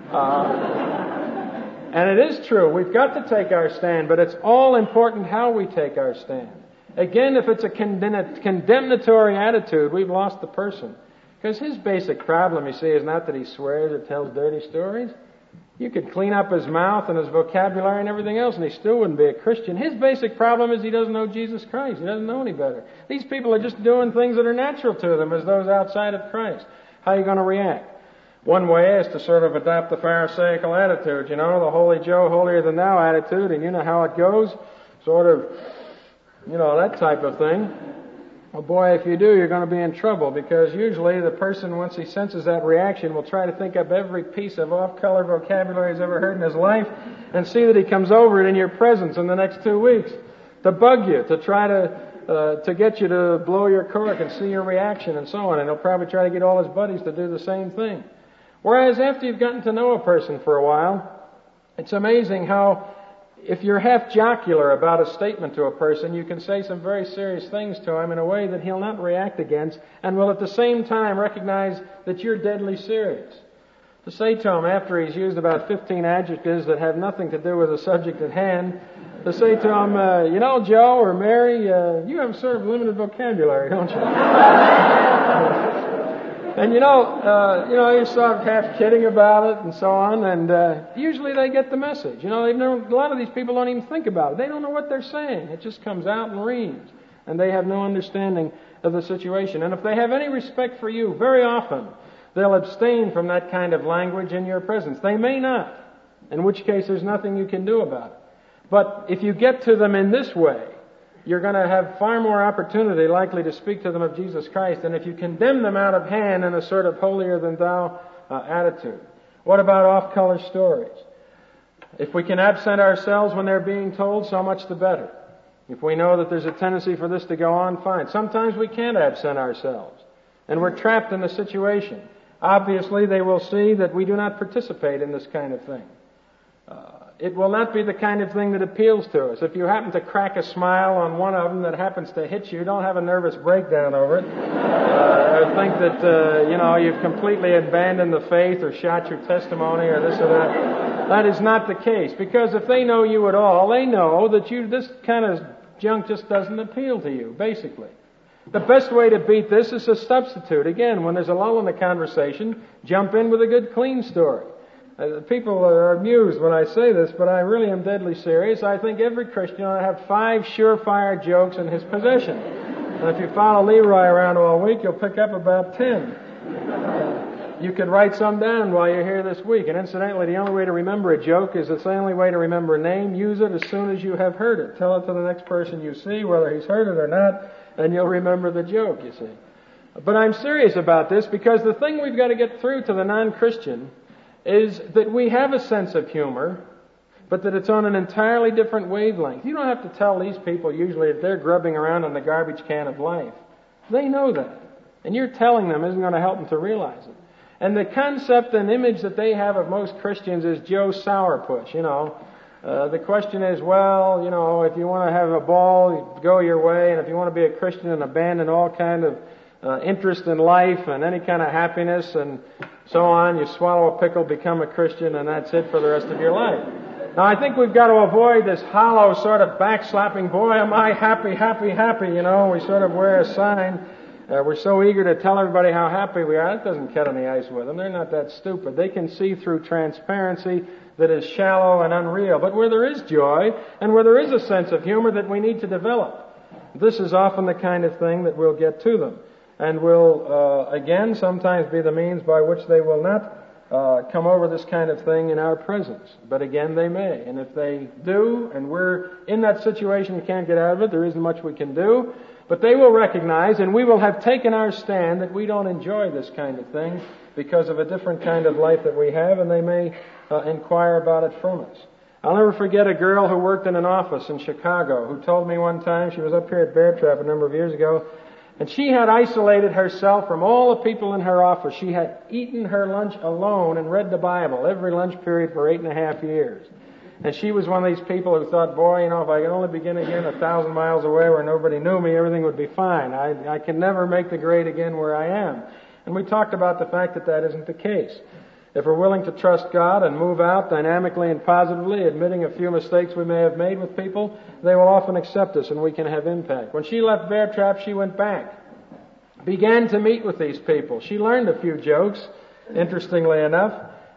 Uh, and it is true, we've got to take our stand, but it's all important how we take our stand. Again, if it's a condemnatory attitude, we've lost the person. Because his basic problem, you see, is not that he swears or tells dirty stories. You could clean up his mouth and his vocabulary and everything else, and he still wouldn't be a Christian. His basic problem is he doesn't know Jesus Christ. He doesn't know any better. These people are just doing things that are natural to them as those outside of Christ. How are you going to react? One way is to sort of adopt the Pharisaical attitude, you know, the holy Joe, holier than thou attitude, and you know how it goes. Sort of, you know, that type of thing. Well, boy, if you do, you're going to be in trouble, because usually the person, once he senses that reaction, will try to think up every piece of off-color vocabulary he's ever heard in his life and see that he comes over it in your presence in the next two weeks to bug you, to try to uh, to get you to blow your cork and see your reaction and so on. And he'll probably try to get all his buddies to do the same thing. Whereas after you've gotten to know a person for a while, it's amazing how if you're half jocular about a statement to a person, you can say some very serious things to him in a way that he'll not react against, and will at the same time recognize that you're deadly serious. To say to him, after he's used about fifteen adjectives that have nothing to do with the subject at hand, to say to him, uh, you know, Joe or Mary, uh, you have sort of limited vocabulary, don't you? And you know, uh, you know, you're sort of half kidding about it and so on, and uh, usually they get the message. You know, they know, a lot of these people don't even think about it. They don't know what they're saying. It just comes out and reams, and they have no understanding of the situation. And if they have any respect for you, very often they'll abstain from that kind of language in your presence. They may not, in which case there's nothing you can do about it. But if you get to them in this way, you're going to have far more opportunity likely to speak to them of Jesus Christ than if you condemn them out of hand in a sort of holier-than-thou uh, attitude. What about off-color stories? If we can absent ourselves when they're being told, so much the better. If we know that there's a tendency for this to go on, fine. Sometimes we can't absent ourselves, and we're trapped in a situation. Obviously, they will see that we do not participate in this kind of thing. Uh, It will not be the kind of thing that appeals to us. If you happen to crack a smile on one of them that happens to hit you, don't have a nervous breakdown over it. Uh, or think that, uh, you know, you've completely abandoned the faith or shot your testimony or this or that. That is not the case. Because if they know you at all, they know that you this kind of junk just doesn't appeal to you, basically. The best way to beat this is a substitute. Again, when there's a lull in the conversation, jump in with a good, clean story. Uh, people are amused when I say this, but I really am deadly serious. I think every Christian ought to have five surefire jokes in his possession. And if you follow Leroy around all week, you'll pick up about ten. You could write some down while you're here this week. And incidentally, the only way to remember a joke is it's the only way to remember a name. Use it as soon as you have heard it. Tell it to the next person you see, whether he's heard it or not, and you'll remember the joke, you see. But I'm serious about this because the thing we've got to get through to the non-Christian is that we have a sense of humor, but that it's on an entirely different wavelength. You don't have to tell these people usually that they're grubbing around in the garbage can of life. They know that. And you're telling them isn't going to help them to realize it. And the concept and image that they have of most Christians is Joe Sourpuss, you know. Uh, the question is, well, you know, if you want to have a ball, go your way, and if you want to be a Christian and abandon all kind of uh, interest in life and any kind of happiness and so on, you swallow a pickle, become a Christian, and that's it for the rest of your life. Now, I think we've got to avoid this hollow sort of backslapping, boy, am I happy, happy, happy, you know. We sort of wear a sign. Uh, we're so eager to tell everybody how happy we are. It doesn't cut any ice with them. They're not that stupid. They can see through transparency that is shallow and unreal. But where there is joy and where there is a sense of humor that we need to develop, this is often the kind of thing that will get to them. And will, uh, again, sometimes be the means by which they will not uh, come over this kind of thing in our presence. But again, they may. And if they do, and we're in that situation and can't get out of it, there isn't much we can do. But they will recognize, and we will have taken our stand, that we don't enjoy this kind of thing because of a different kind of life that we have, and they may uh, inquire about it from us. I'll never forget a girl who worked in an office in Chicago who told me one time, she was up here at Bear Trap a number of years ago, and she had isolated herself from all the people in her office. She had eaten her lunch alone and read the Bible every lunch period for eight and a half years. And she was one of these people who thought, boy, you know, if I could only begin again a thousand miles away where nobody knew me, everything would be fine. I, I can never make the grade again where I am. And we talked about the fact that that isn't the case. If we're willing to trust God and move out dynamically and positively, admitting a few mistakes we may have made with people, they will often accept us and we can have impact. When she left Bear Trap, she went back, began to meet with these people. She learned a few jokes, interestingly enough,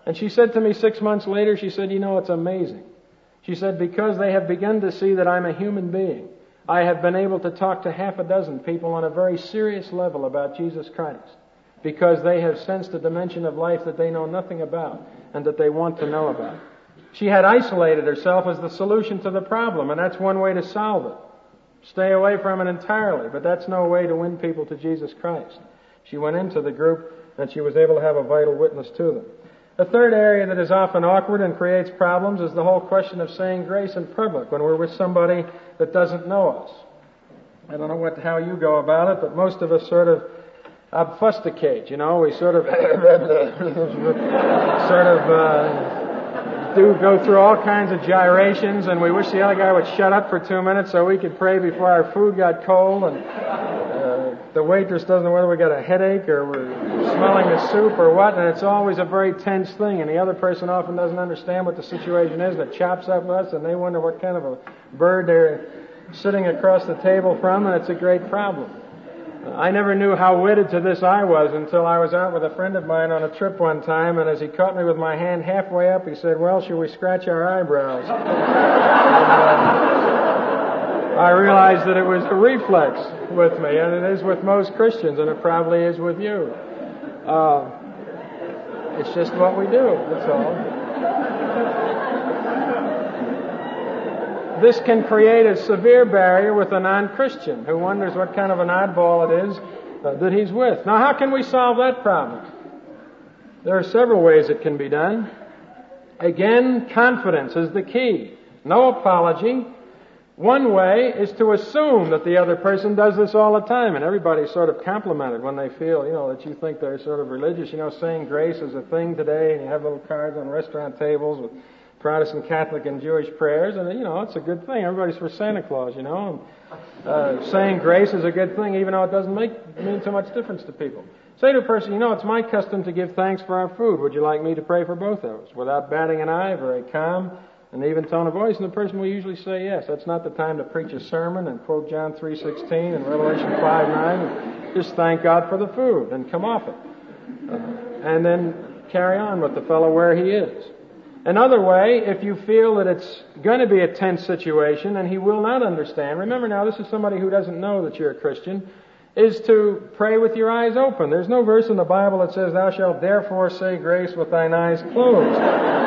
And she said to me six months later, she said, you know, it's amazing. She said, because they have begun to see that I'm a human being, I have been able to talk to half a dozen people on a very serious level about Jesus Christ, because they have sensed a dimension of life that they know nothing about and that they want to know about. She had isolated herself as the solution to the problem, and that's one way to solve it. Stay away from it entirely, but that's no way to win people to Jesus Christ. She went into the group and she was able to have a vital witness to them. The third area that is often awkward and creates problems is the whole question of saying grace in public when we're with somebody that doesn't know us. I don't know what how you go about it, but most of us sort of obfusticate, you know. We sort of sort of uh, do go through all kinds of gyrations, and we wish the other guy would shut up for two minutes so we could pray before our food got cold, and uh, the waitress doesn't know whether we got a headache or we're smelling the soup or what, and it's always a very tense thing, and the other person often doesn't understand what the situation is, and it chops up us, and they wonder what kind of a bird they're sitting across the table from, and it's a great problem. I never knew how wedded to this I was until I was out with a friend of mine on a trip one time, and as he caught me with my hand halfway up, he said, well, shall we scratch our eyebrows? And, uh, I realized that it was a reflex with me, and it is with most Christians, and it probably is with you. Uh, it's just what we do, that's all. This can create a severe barrier with a non-Christian who wonders what kind of an oddball it is uh, that he's with. Now, how can we solve that problem? There are several ways it can be done. Again, confidence is the key. No apology. One way is to assume that the other person does this all the time, and everybody's sort of complimented when they feel, you know, that you think they're sort of religious. You know, saying grace is a thing today, and you have little cards on restaurant tables with Protestant, Catholic, and Jewish prayers, and, you know, it's a good thing. Everybody's for Santa Claus, you know. And, uh, saying grace is a good thing, even though it doesn't make mean too much difference to people. Say to a person, you know, it's my custom to give thanks for our food. Would you like me to pray for both of us? Without batting an eye, very calm, an even tone of voice, and the person will usually say yes. That's not the time to preach a sermon and quote John three sixteen and Revelation five nine. Just thank God for the food and come off it. Uh, and then carry on with the fellow where he is. Another way, if you feel that it's going to be a tense situation and he will not understand, remember now, this is somebody who doesn't know that you're a Christian, is to pray with your eyes open. There's no verse in the Bible that says, thou shalt therefore say grace with thine eyes closed.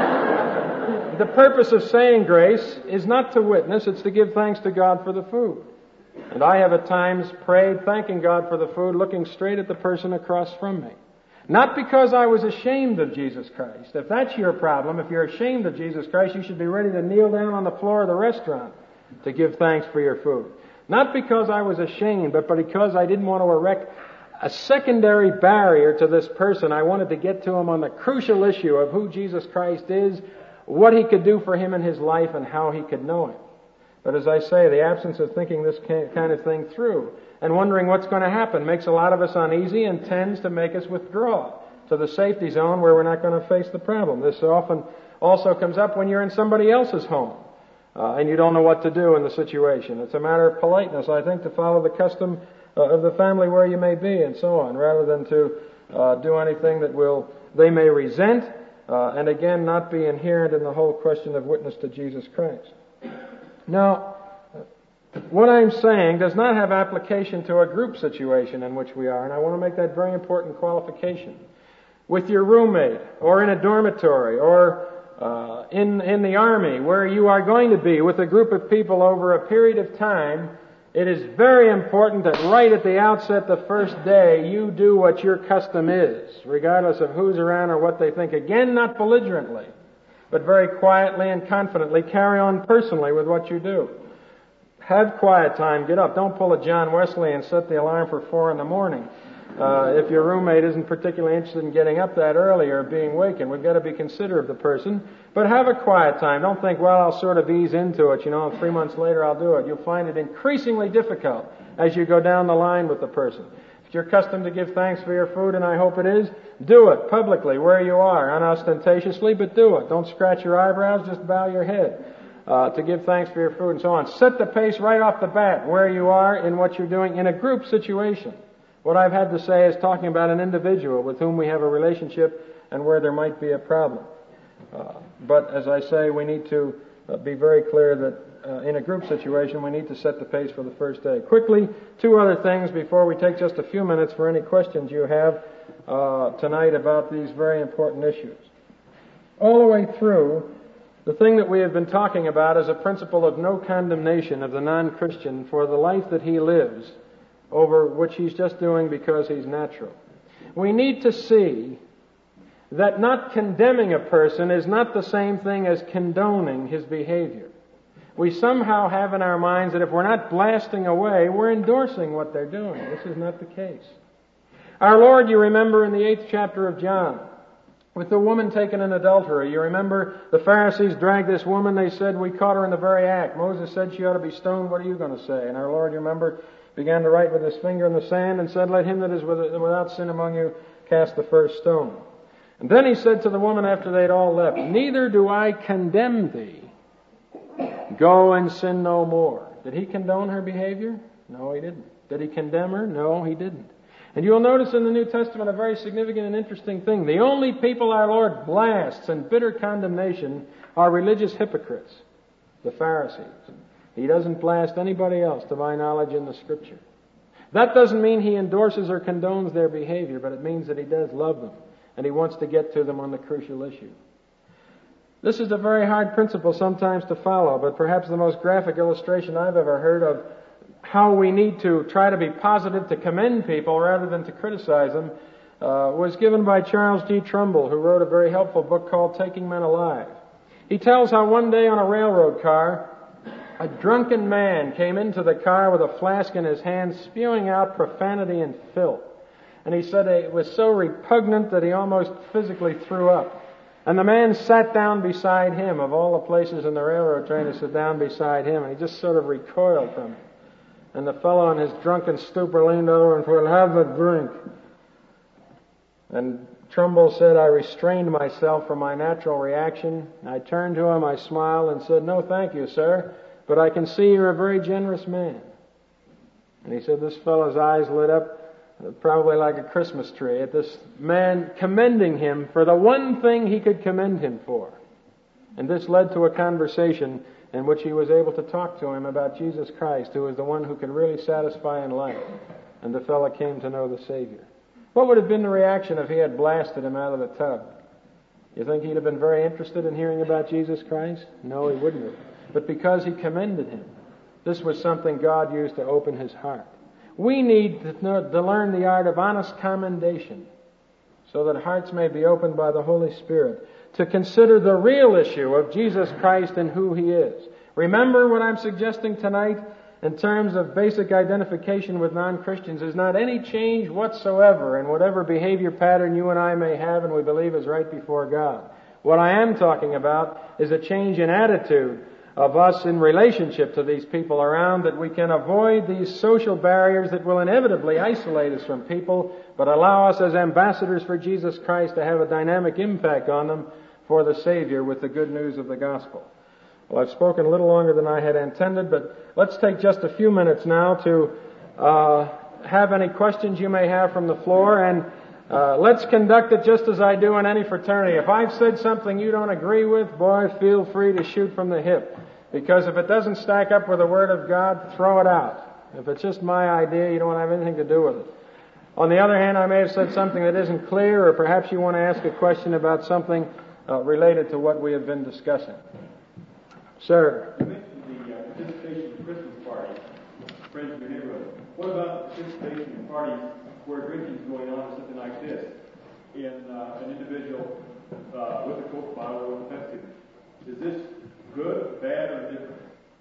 The purpose of saying grace is not to witness, it's to give thanks to God for the food. And I have at times prayed thanking God for the food, looking straight at the person across from me. Not because I was ashamed of Jesus Christ. If that's your problem, if you're ashamed of Jesus Christ, you should be ready to kneel down on the floor of the restaurant to give thanks for your food. Not because I was ashamed, but because I didn't want to erect a secondary barrier to this person. I wanted to get to him on the crucial issue of who Jesus Christ is, what he could do for him in his life, and how he could know him. But as I say, the absence of thinking this kind of thing through and wondering what's going to happen makes a lot of us uneasy and tends to make us withdraw to the safety zone where we're not going to face the problem. This often also comes up when you're in somebody else's home uh, and you don't know what to do in the situation. It's a matter of politeness, I think, to follow the custom uh, of the family where you may be and so on, rather than to uh, do anything that will they may resent uh, and again not be inherent in the whole question of witness to Jesus Christ. Now, what I'm saying does not have application to a group situation in which we are, and I want to make that very important qualification. With your roommate, or in a dormitory, or uh, in in the army, where you are going to be with a group of people over a period of time, it is very important that right at the outset, the first day, you do what your custom is, regardless of who's around or what they think. Again, not belligerently, but very quietly and confidently carry on personally with what you do. Have quiet time. Get up. Don't pull a John Wesley and set the alarm for four in the morning. Uh, if your roommate isn't particularly interested in getting up that early or being wakened, we've got to be considerate of the person. But have a quiet time. Don't think, well, I'll sort of ease into it. You know, three months later I'll do it. You'll find it increasingly difficult as you go down the line with the person. If you're accustomed to give thanks for your food, and I hope it is, do it publicly where you are, unostentatiously, but do it. Don't scratch your eyebrows, just bow your head. Uh, to give thanks for your food and so on. Set the pace right off the bat where you are in what you're doing in a group situation. What I've had to say is talking about an individual with whom we have a relationship and where there might be a problem. Uh, but as I say, we need to uh, be very clear that uh, in a group situation, we need to set the pace for the first day. Quickly, two other things before we take just a few minutes for any questions you have uh, tonight about these very important issues. All the way through, the thing that we have been talking about is a principle of no condemnation of the non-Christian for the life that he lives over which he's just doing because he's natural. We need to see that not condemning a person is not the same thing as condoning his behavior. We somehow have in our minds that if we're not blasting away, we're endorsing what they're doing. This is not the case. Our Lord, you remember in the eighth chapter of John, with the woman taken in adultery, you remember the Pharisees dragged this woman. They said, we caught her in the very act. Moses said she ought to be stoned. What are you going to say? And our Lord, you remember, began to write with his finger in the sand and said, let him that is without sin among you cast the first stone. And then he said to the woman after they'd all left, neither do I condemn thee. Go and sin no more. Did he condone her behavior? No, he didn't. Did he condemn her? No, he didn't. And you'll notice in the New Testament a very significant and interesting thing. The only people our Lord blasts in bitter condemnation are religious hypocrites, the Pharisees. He doesn't blast anybody else, to my knowledge, in the Scripture. That doesn't mean he endorses or condones their behavior, but it means that he does love them, and he wants to get to them on the crucial issue. This is a very hard principle sometimes to follow, but perhaps the most graphic illustration I've ever heard of how we need to try to be positive, to commend people rather than to criticize them, uh, was given by Charles G. Trumbull, who wrote a very helpful book called Taking Men Alive. He tells how one day on a railroad car, a drunken man came into the car with a flask in his hand, spewing out profanity and filth. And he said it was so repugnant that he almost physically threw up. And the man sat down beside him, of all the places in the railroad train to sit down beside him, and he just sort of recoiled from him. And the fellow in his drunken stupor leaned over and said, have a drink. And Trumbull said, I restrained myself from my natural reaction. I turned to him, I smiled and said, no, thank you, sir, but I can see you're a very generous man. And he said this fellow's eyes lit up probably like a Christmas tree at this man commending him for the one thing he could commend him for. And this led to a conversation in which he was able to talk to him about Jesus Christ, who is the one who can really satisfy in life. And the fellow came to know the Savior. What would have been the reaction if he had blasted him out of the tub? You think he'd have been very interested in hearing about Jesus Christ? No, he wouldn't have. But because he commended him, this was something God used to open his heart. We need to, know, to learn the art of honest commendation so that hearts may be opened by the Holy Spirit to consider the real issue of Jesus Christ and who He is. Remember, what I'm suggesting tonight in terms of basic identification with non-Christians is not any change whatsoever in whatever behavior pattern you and I may have and we believe is right before God. What I am talking about is a change in attitude of us in relationship to these people around, that we can avoid these social barriers that will inevitably isolate us from people, but allow us as ambassadors for Jesus Christ to have a dynamic impact on them for the Savior with the good news of the gospel. Well, I've spoken a little longer than I had intended, but let's take just a few minutes now to uh, have any questions you may have from the floor, and uh, let's conduct it just as I do in any fraternity. If I've said something you don't agree with, boy, feel free to shoot from the hip. Because if it doesn't stack up with the Word of God, throw it out. If it's just my idea, you don't have anything to do with it. On the other hand, I may have said something that isn't clear, or perhaps you want to ask a question about something uh, related to what we have been discussing. Sir? You mentioned the uh, participation in Christmas parties, friends in your neighborhood. What about participation in parties where drinking is going on or something like this, in uh, an individual uh, with a Coke bottle or with a Pepsi? Is this good, bad, or different?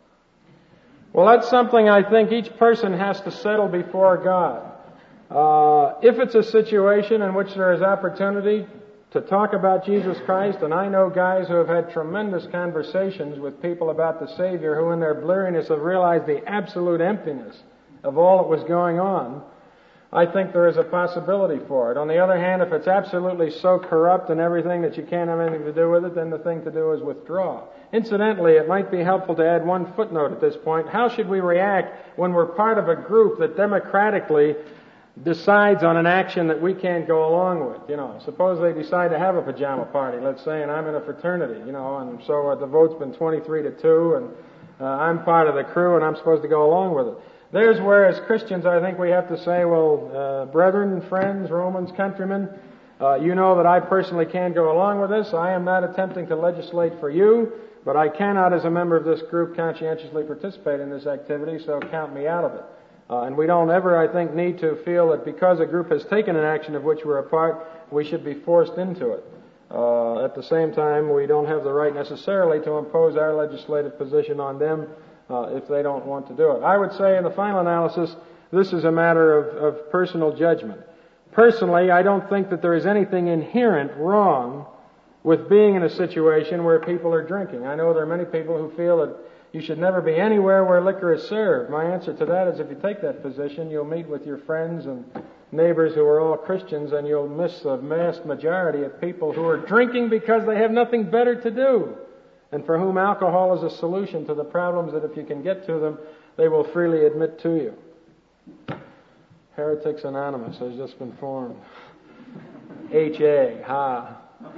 Well, that's something I think each person has to settle before God. Uh, if it's a situation in which there is opportunity to talk about Jesus Christ, and I know guys who have had tremendous conversations with people about the Savior who in their bleariness have realized the absolute emptiness of all that was going on, I think there is a possibility for it. On the other hand, if it's absolutely so corrupt and everything that you can't have anything to do with it, then the thing to do is withdraw. Incidentally, it might be helpful to add one footnote at this point. How should we react when we're part of a group that democratically decides on an action that we can't go along with. You know, suppose they decide to have a pajama party, let's say, and I'm in a fraternity, you know, and so uh, the vote's been twenty-three to two, and uh, I'm part of the crew, and I'm supposed to go along with it. There's where, as Christians, I think we have to say, well, uh, brethren, friends, Romans, countrymen, uh, you know that I personally can't go along with this. I am not attempting to legislate for you, but I cannot, as a member of this group, conscientiously participate in this activity, so count me out of it. Uh, and we don't ever, I think, need to feel that because a group has taken an action of which we're a part, we should be forced into it. Uh, at the same time, we don't have the right necessarily to impose our legislative position on them uh, if they don't want to do it. I would say in the final analysis, this is a matter of, of personal judgment. Personally, I don't think that there is anything inherent wrong with being in a situation where people are drinking. I know there are many people who feel that you should never be anywhere where liquor is served. My answer to that is if you take that position, you'll meet with your friends and neighbors who are all Christians, and you'll miss the vast majority of people who are drinking because they have nothing better to do, and for whom alcohol is a solution to the problems that if you can get to them, they will freely admit to you. Heretics Anonymous has just been formed. H A, ha.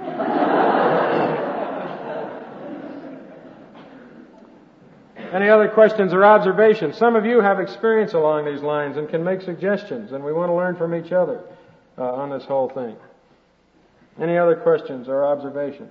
Any other questions or observations? Some of you have experience along these lines and can make suggestions, and we want to learn from each other uh, on this whole thing. Any other questions or observations?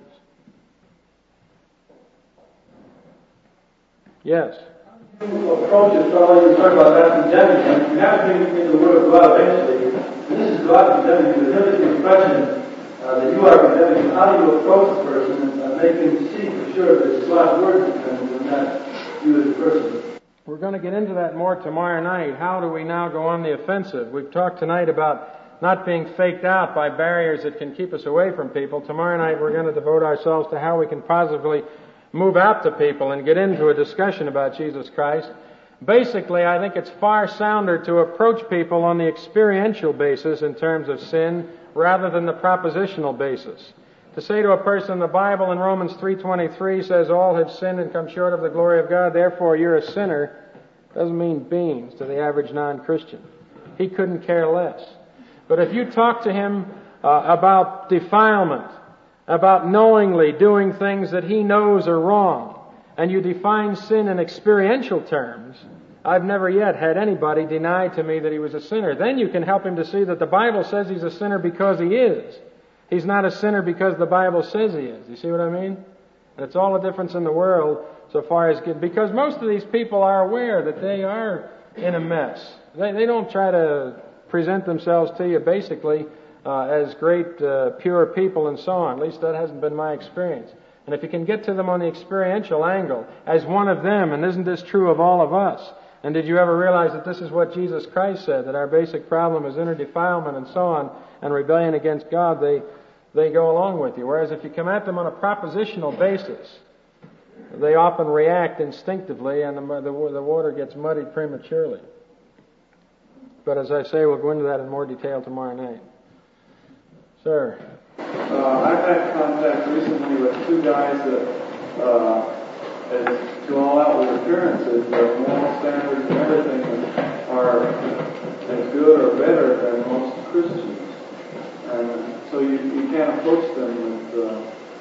Yes? Approach it, so you talk about that condemning. You have to bring into the Word of God eventually. And this is God condemning you. The limited expression uh, that you are condemning. How do you approach the person and uh, make him see for sure that it's God's Word condemning and not you as a person? We're going to get into that more tomorrow night. How do we now go on the offensive? We've talked tonight about not being faked out by barriers that can keep us away from people. Tomorrow night we're going to devote ourselves to how we can positively move out to people and get into a discussion about Jesus Christ. Basically, I think it's far sounder to approach people on the experiential basis in terms of sin rather than the propositional basis. To say to a person, the Bible in Romans three twenty-three says all have sinned and come short of the glory of God, therefore you're a sinner, doesn't mean beans to the average non-Christian. He couldn't care less. But if you talk to him uh, about defilement, about knowingly doing things that he knows are wrong, and you define sin in experiential terms, I've never yet had anybody deny to me that he was a sinner. Then you can help him to see that the Bible says he's a sinner because he is. He's not a sinner because the Bible says he is. You see what I mean? And it's all the difference in the world so far as... Because most of these people are aware that they are in a mess. They, they don't try to present themselves to you basically uh, as great, uh, pure people and so on. At least that hasn't been my experience. And if you can get to them on the experiential angle as one of them, and isn't this true of all of us? And did you ever realize that this is what Jesus Christ said, that our basic problem is inner defilement and so on, and rebellion against God? They... they go along with you. Whereas if you come at them on a propositional basis, they often react instinctively and the, the, the water gets muddied prematurely. But as I say, we'll go into that in more detail tomorrow night. Sir? Uh, I've had contact recently with two guys that, uh, as, to all outward appearances, their moral standards and everything are as good or better than most Christians. And so you, you can't approach them with, uh,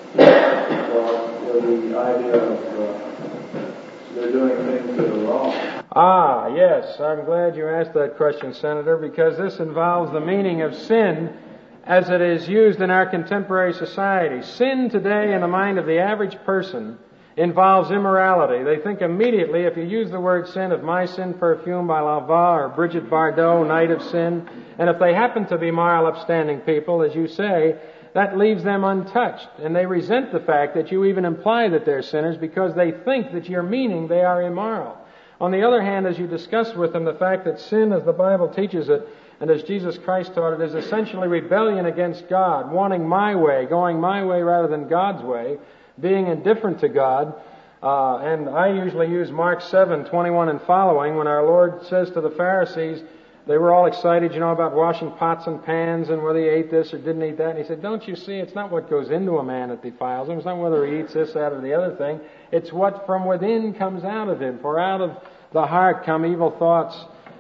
with the idea of uh, they're doing things that are wrong. Ah, yes. I'm glad you asked that question, Senator, because this involves the meaning of sin as it is used in our contemporary society. Sin today in the mind of the average person involves immorality. They think immediately, if you use the word sin, of My Sin Perfume by Lava or Brigitte Bardot, Night of Sin. And if they happen to be moral, upstanding people, as you say, that leaves them untouched. And they resent the fact that you even imply that they're sinners because they think that you're meaning they are immoral. On the other hand, as you discuss with them the fact that sin, as the Bible teaches it, and as Jesus Christ taught it, is essentially rebellion against God, wanting my way, going my way rather than God's way, being indifferent to God. Uh, and I usually use Mark seven twenty-one and following when our Lord says to the Pharisees, they were all excited, you know, about washing pots and pans and whether he ate this or didn't eat that. And he said, don't you see, it's not what goes into a man that defiles him. It's not whether he eats this, that, or the other thing. It's what from within comes out of him. For out of the heart come evil thoughts,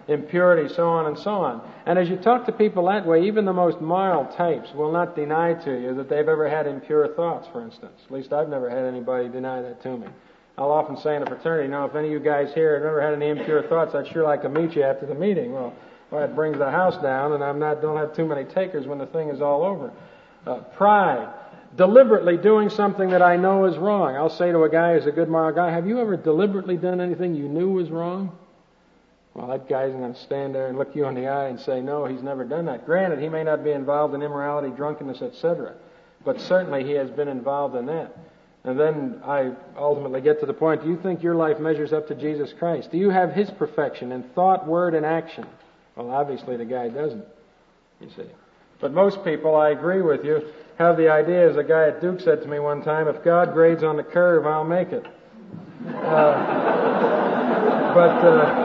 impurity, so on and so on. And as you talk to people that way, even the most moral types will not deny to you that they've ever had impure thoughts, for instance. At least I've never had anybody deny that to me. I'll often say in a fraternity, you know, if any of you guys here have never had any impure thoughts, I'd sure like to meet you after the meeting. Well, well it brings the house down, and I'm not don't have too many takers when the thing is all over. Uh, pride. Deliberately doing something that I know is wrong. I'll say to a guy who's a good moral guy, have you ever deliberately done anything you knew was wrong? Well, that guy's going to stand there and look you in the eye and say, no, he's never done that. Granted, he may not be involved in immorality, drunkenness, et cetera, but certainly he has been involved in that. And then I ultimately get to the point, do you think your life measures up to Jesus Christ? Do you have His perfection in thought, word, and action? Well, obviously the guy doesn't, you see. But most people, I agree with you, have the idea, as a guy at Duke said to me one time, if God grades on the curve, I'll make it. Uh, but uh,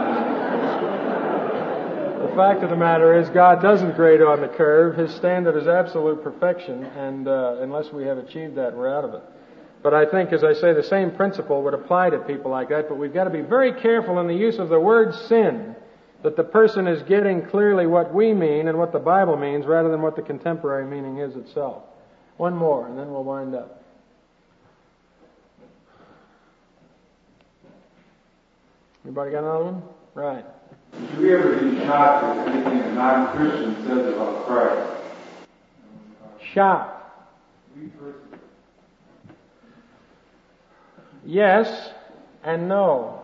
the fact of the matter is God doesn't grade on the curve. His standard is absolute perfection, and uh, unless we have achieved that, we're out of it. But I think, as I say, the same principle would apply to people like that, but we've got to be very careful in the use of the word sin, that the person is getting clearly what we mean and what the Bible means rather than what the contemporary meaning is itself. One more, and then we'll wind up. Anybody got another one? Right. Would you ever be shocked at anything a non-Christian says about Christ? Shocked? Yes and no.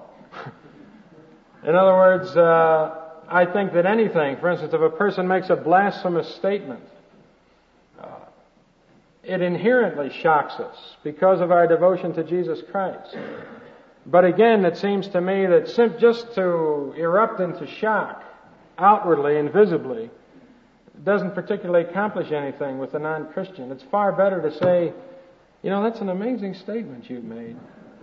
In other words, uh, I think that anything, for instance, if a person makes a blasphemous statement, uh, it inherently shocks us because of our devotion to Jesus Christ. But again, it seems to me that sim- just to erupt into shock, outwardly and visibly, doesn't particularly accomplish anything with a non-Christian. It's far better to say, you know, that's an amazing statement you've made.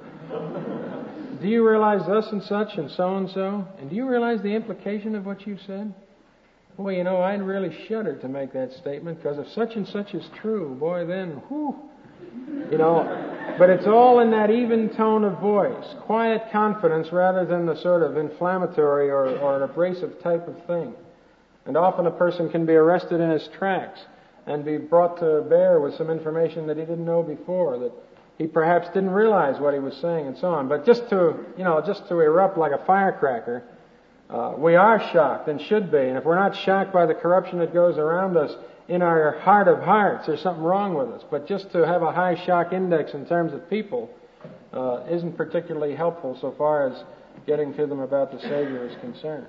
Do you realize thus and such and so and so? And do you realize the implication of what you've said? Boy, you know, I'd really shudder to make that statement, because if such and such is true, boy, then, whew, you know. But it's all in that even tone of voice, quiet confidence rather than the sort of inflammatory or, or an abrasive type of thing. And often a person can be arrested in his tracks and be brought to bear with some information that he didn't know before, that he perhaps didn't realize what he was saying and so on. But just to, you know, just to erupt like a firecracker, uh, we are shocked and should be. And if we're not shocked by the corruption that goes around us in our heart of hearts, there's something wrong with us. But just to have a high shock index in terms of people uh, isn't particularly helpful so far as getting to them about the Savior is concerned.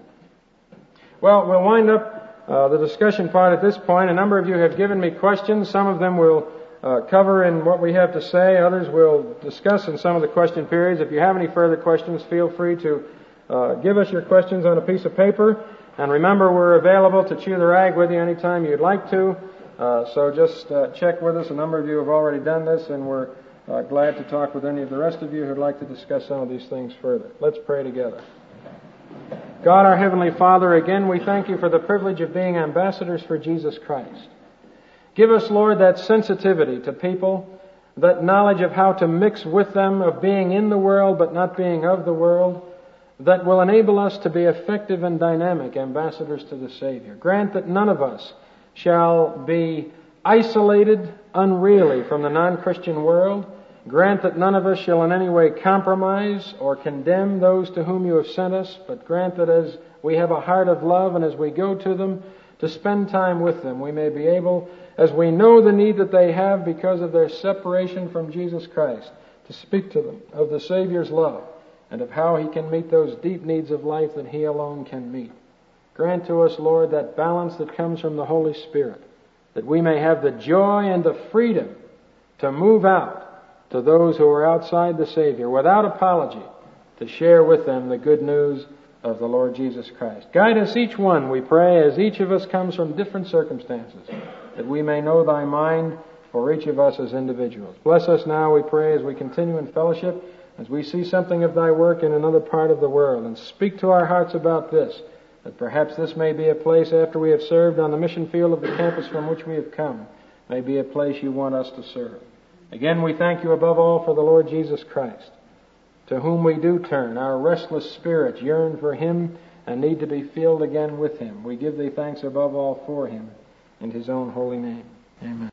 Well, we'll wind up uh, the discussion part at this point. A number of you have given me questions. Some of them will Uh, cover in what we have to say. Others will discuss in some of the question periods. If you have any further questions, feel free to uh, give us your questions on a piece of paper. And remember, we're available to chew the rag with you anytime you'd like to. Uh, so just uh, check with us. A number of you have already done this, and we're uh, glad to talk with any of the rest of you who'd like to discuss some of these things further. Let's pray together. God, our Heavenly Father, again we thank you for the privilege of being ambassadors for Jesus Christ. Give us, Lord, that sensitivity to people, that knowledge of how to mix with them, of being in the world but not being of the world, that will enable us to be effective and dynamic ambassadors to the Savior. Grant that none of us shall be isolated unreally from the non-Christian world. Grant that none of us shall in any way compromise or condemn those to whom you have sent us, but grant that as we have a heart of love and as we go to them, to spend time with them, we may be able, as we know the need that they have because of their separation from Jesus Christ, to speak to them of the Savior's love and of how He can meet those deep needs of life that He alone can meet. Grant to us, Lord, that balance that comes from the Holy Spirit, that we may have the joy and the freedom to move out to those who are outside the Savior without apology, to share with them the good news of the Lord Jesus Christ. Guide us each one, we pray, as each of us comes from different circumstances, that we may know Thy mind for each of us as individuals. Bless us now, we pray, as we continue in fellowship, as we see something of Thy work in another part of the world, and speak to our hearts about this, that perhaps this may be a place after we have served on the mission field of the campus from which we have come, may be a place You want us to serve. Again, we thank You above all for the Lord Jesus Christ, to whom we do turn. Our restless spirits yearn for Him, and need to be filled again with Him. We give Thee thanks above all for him, in His own holy name. Amen.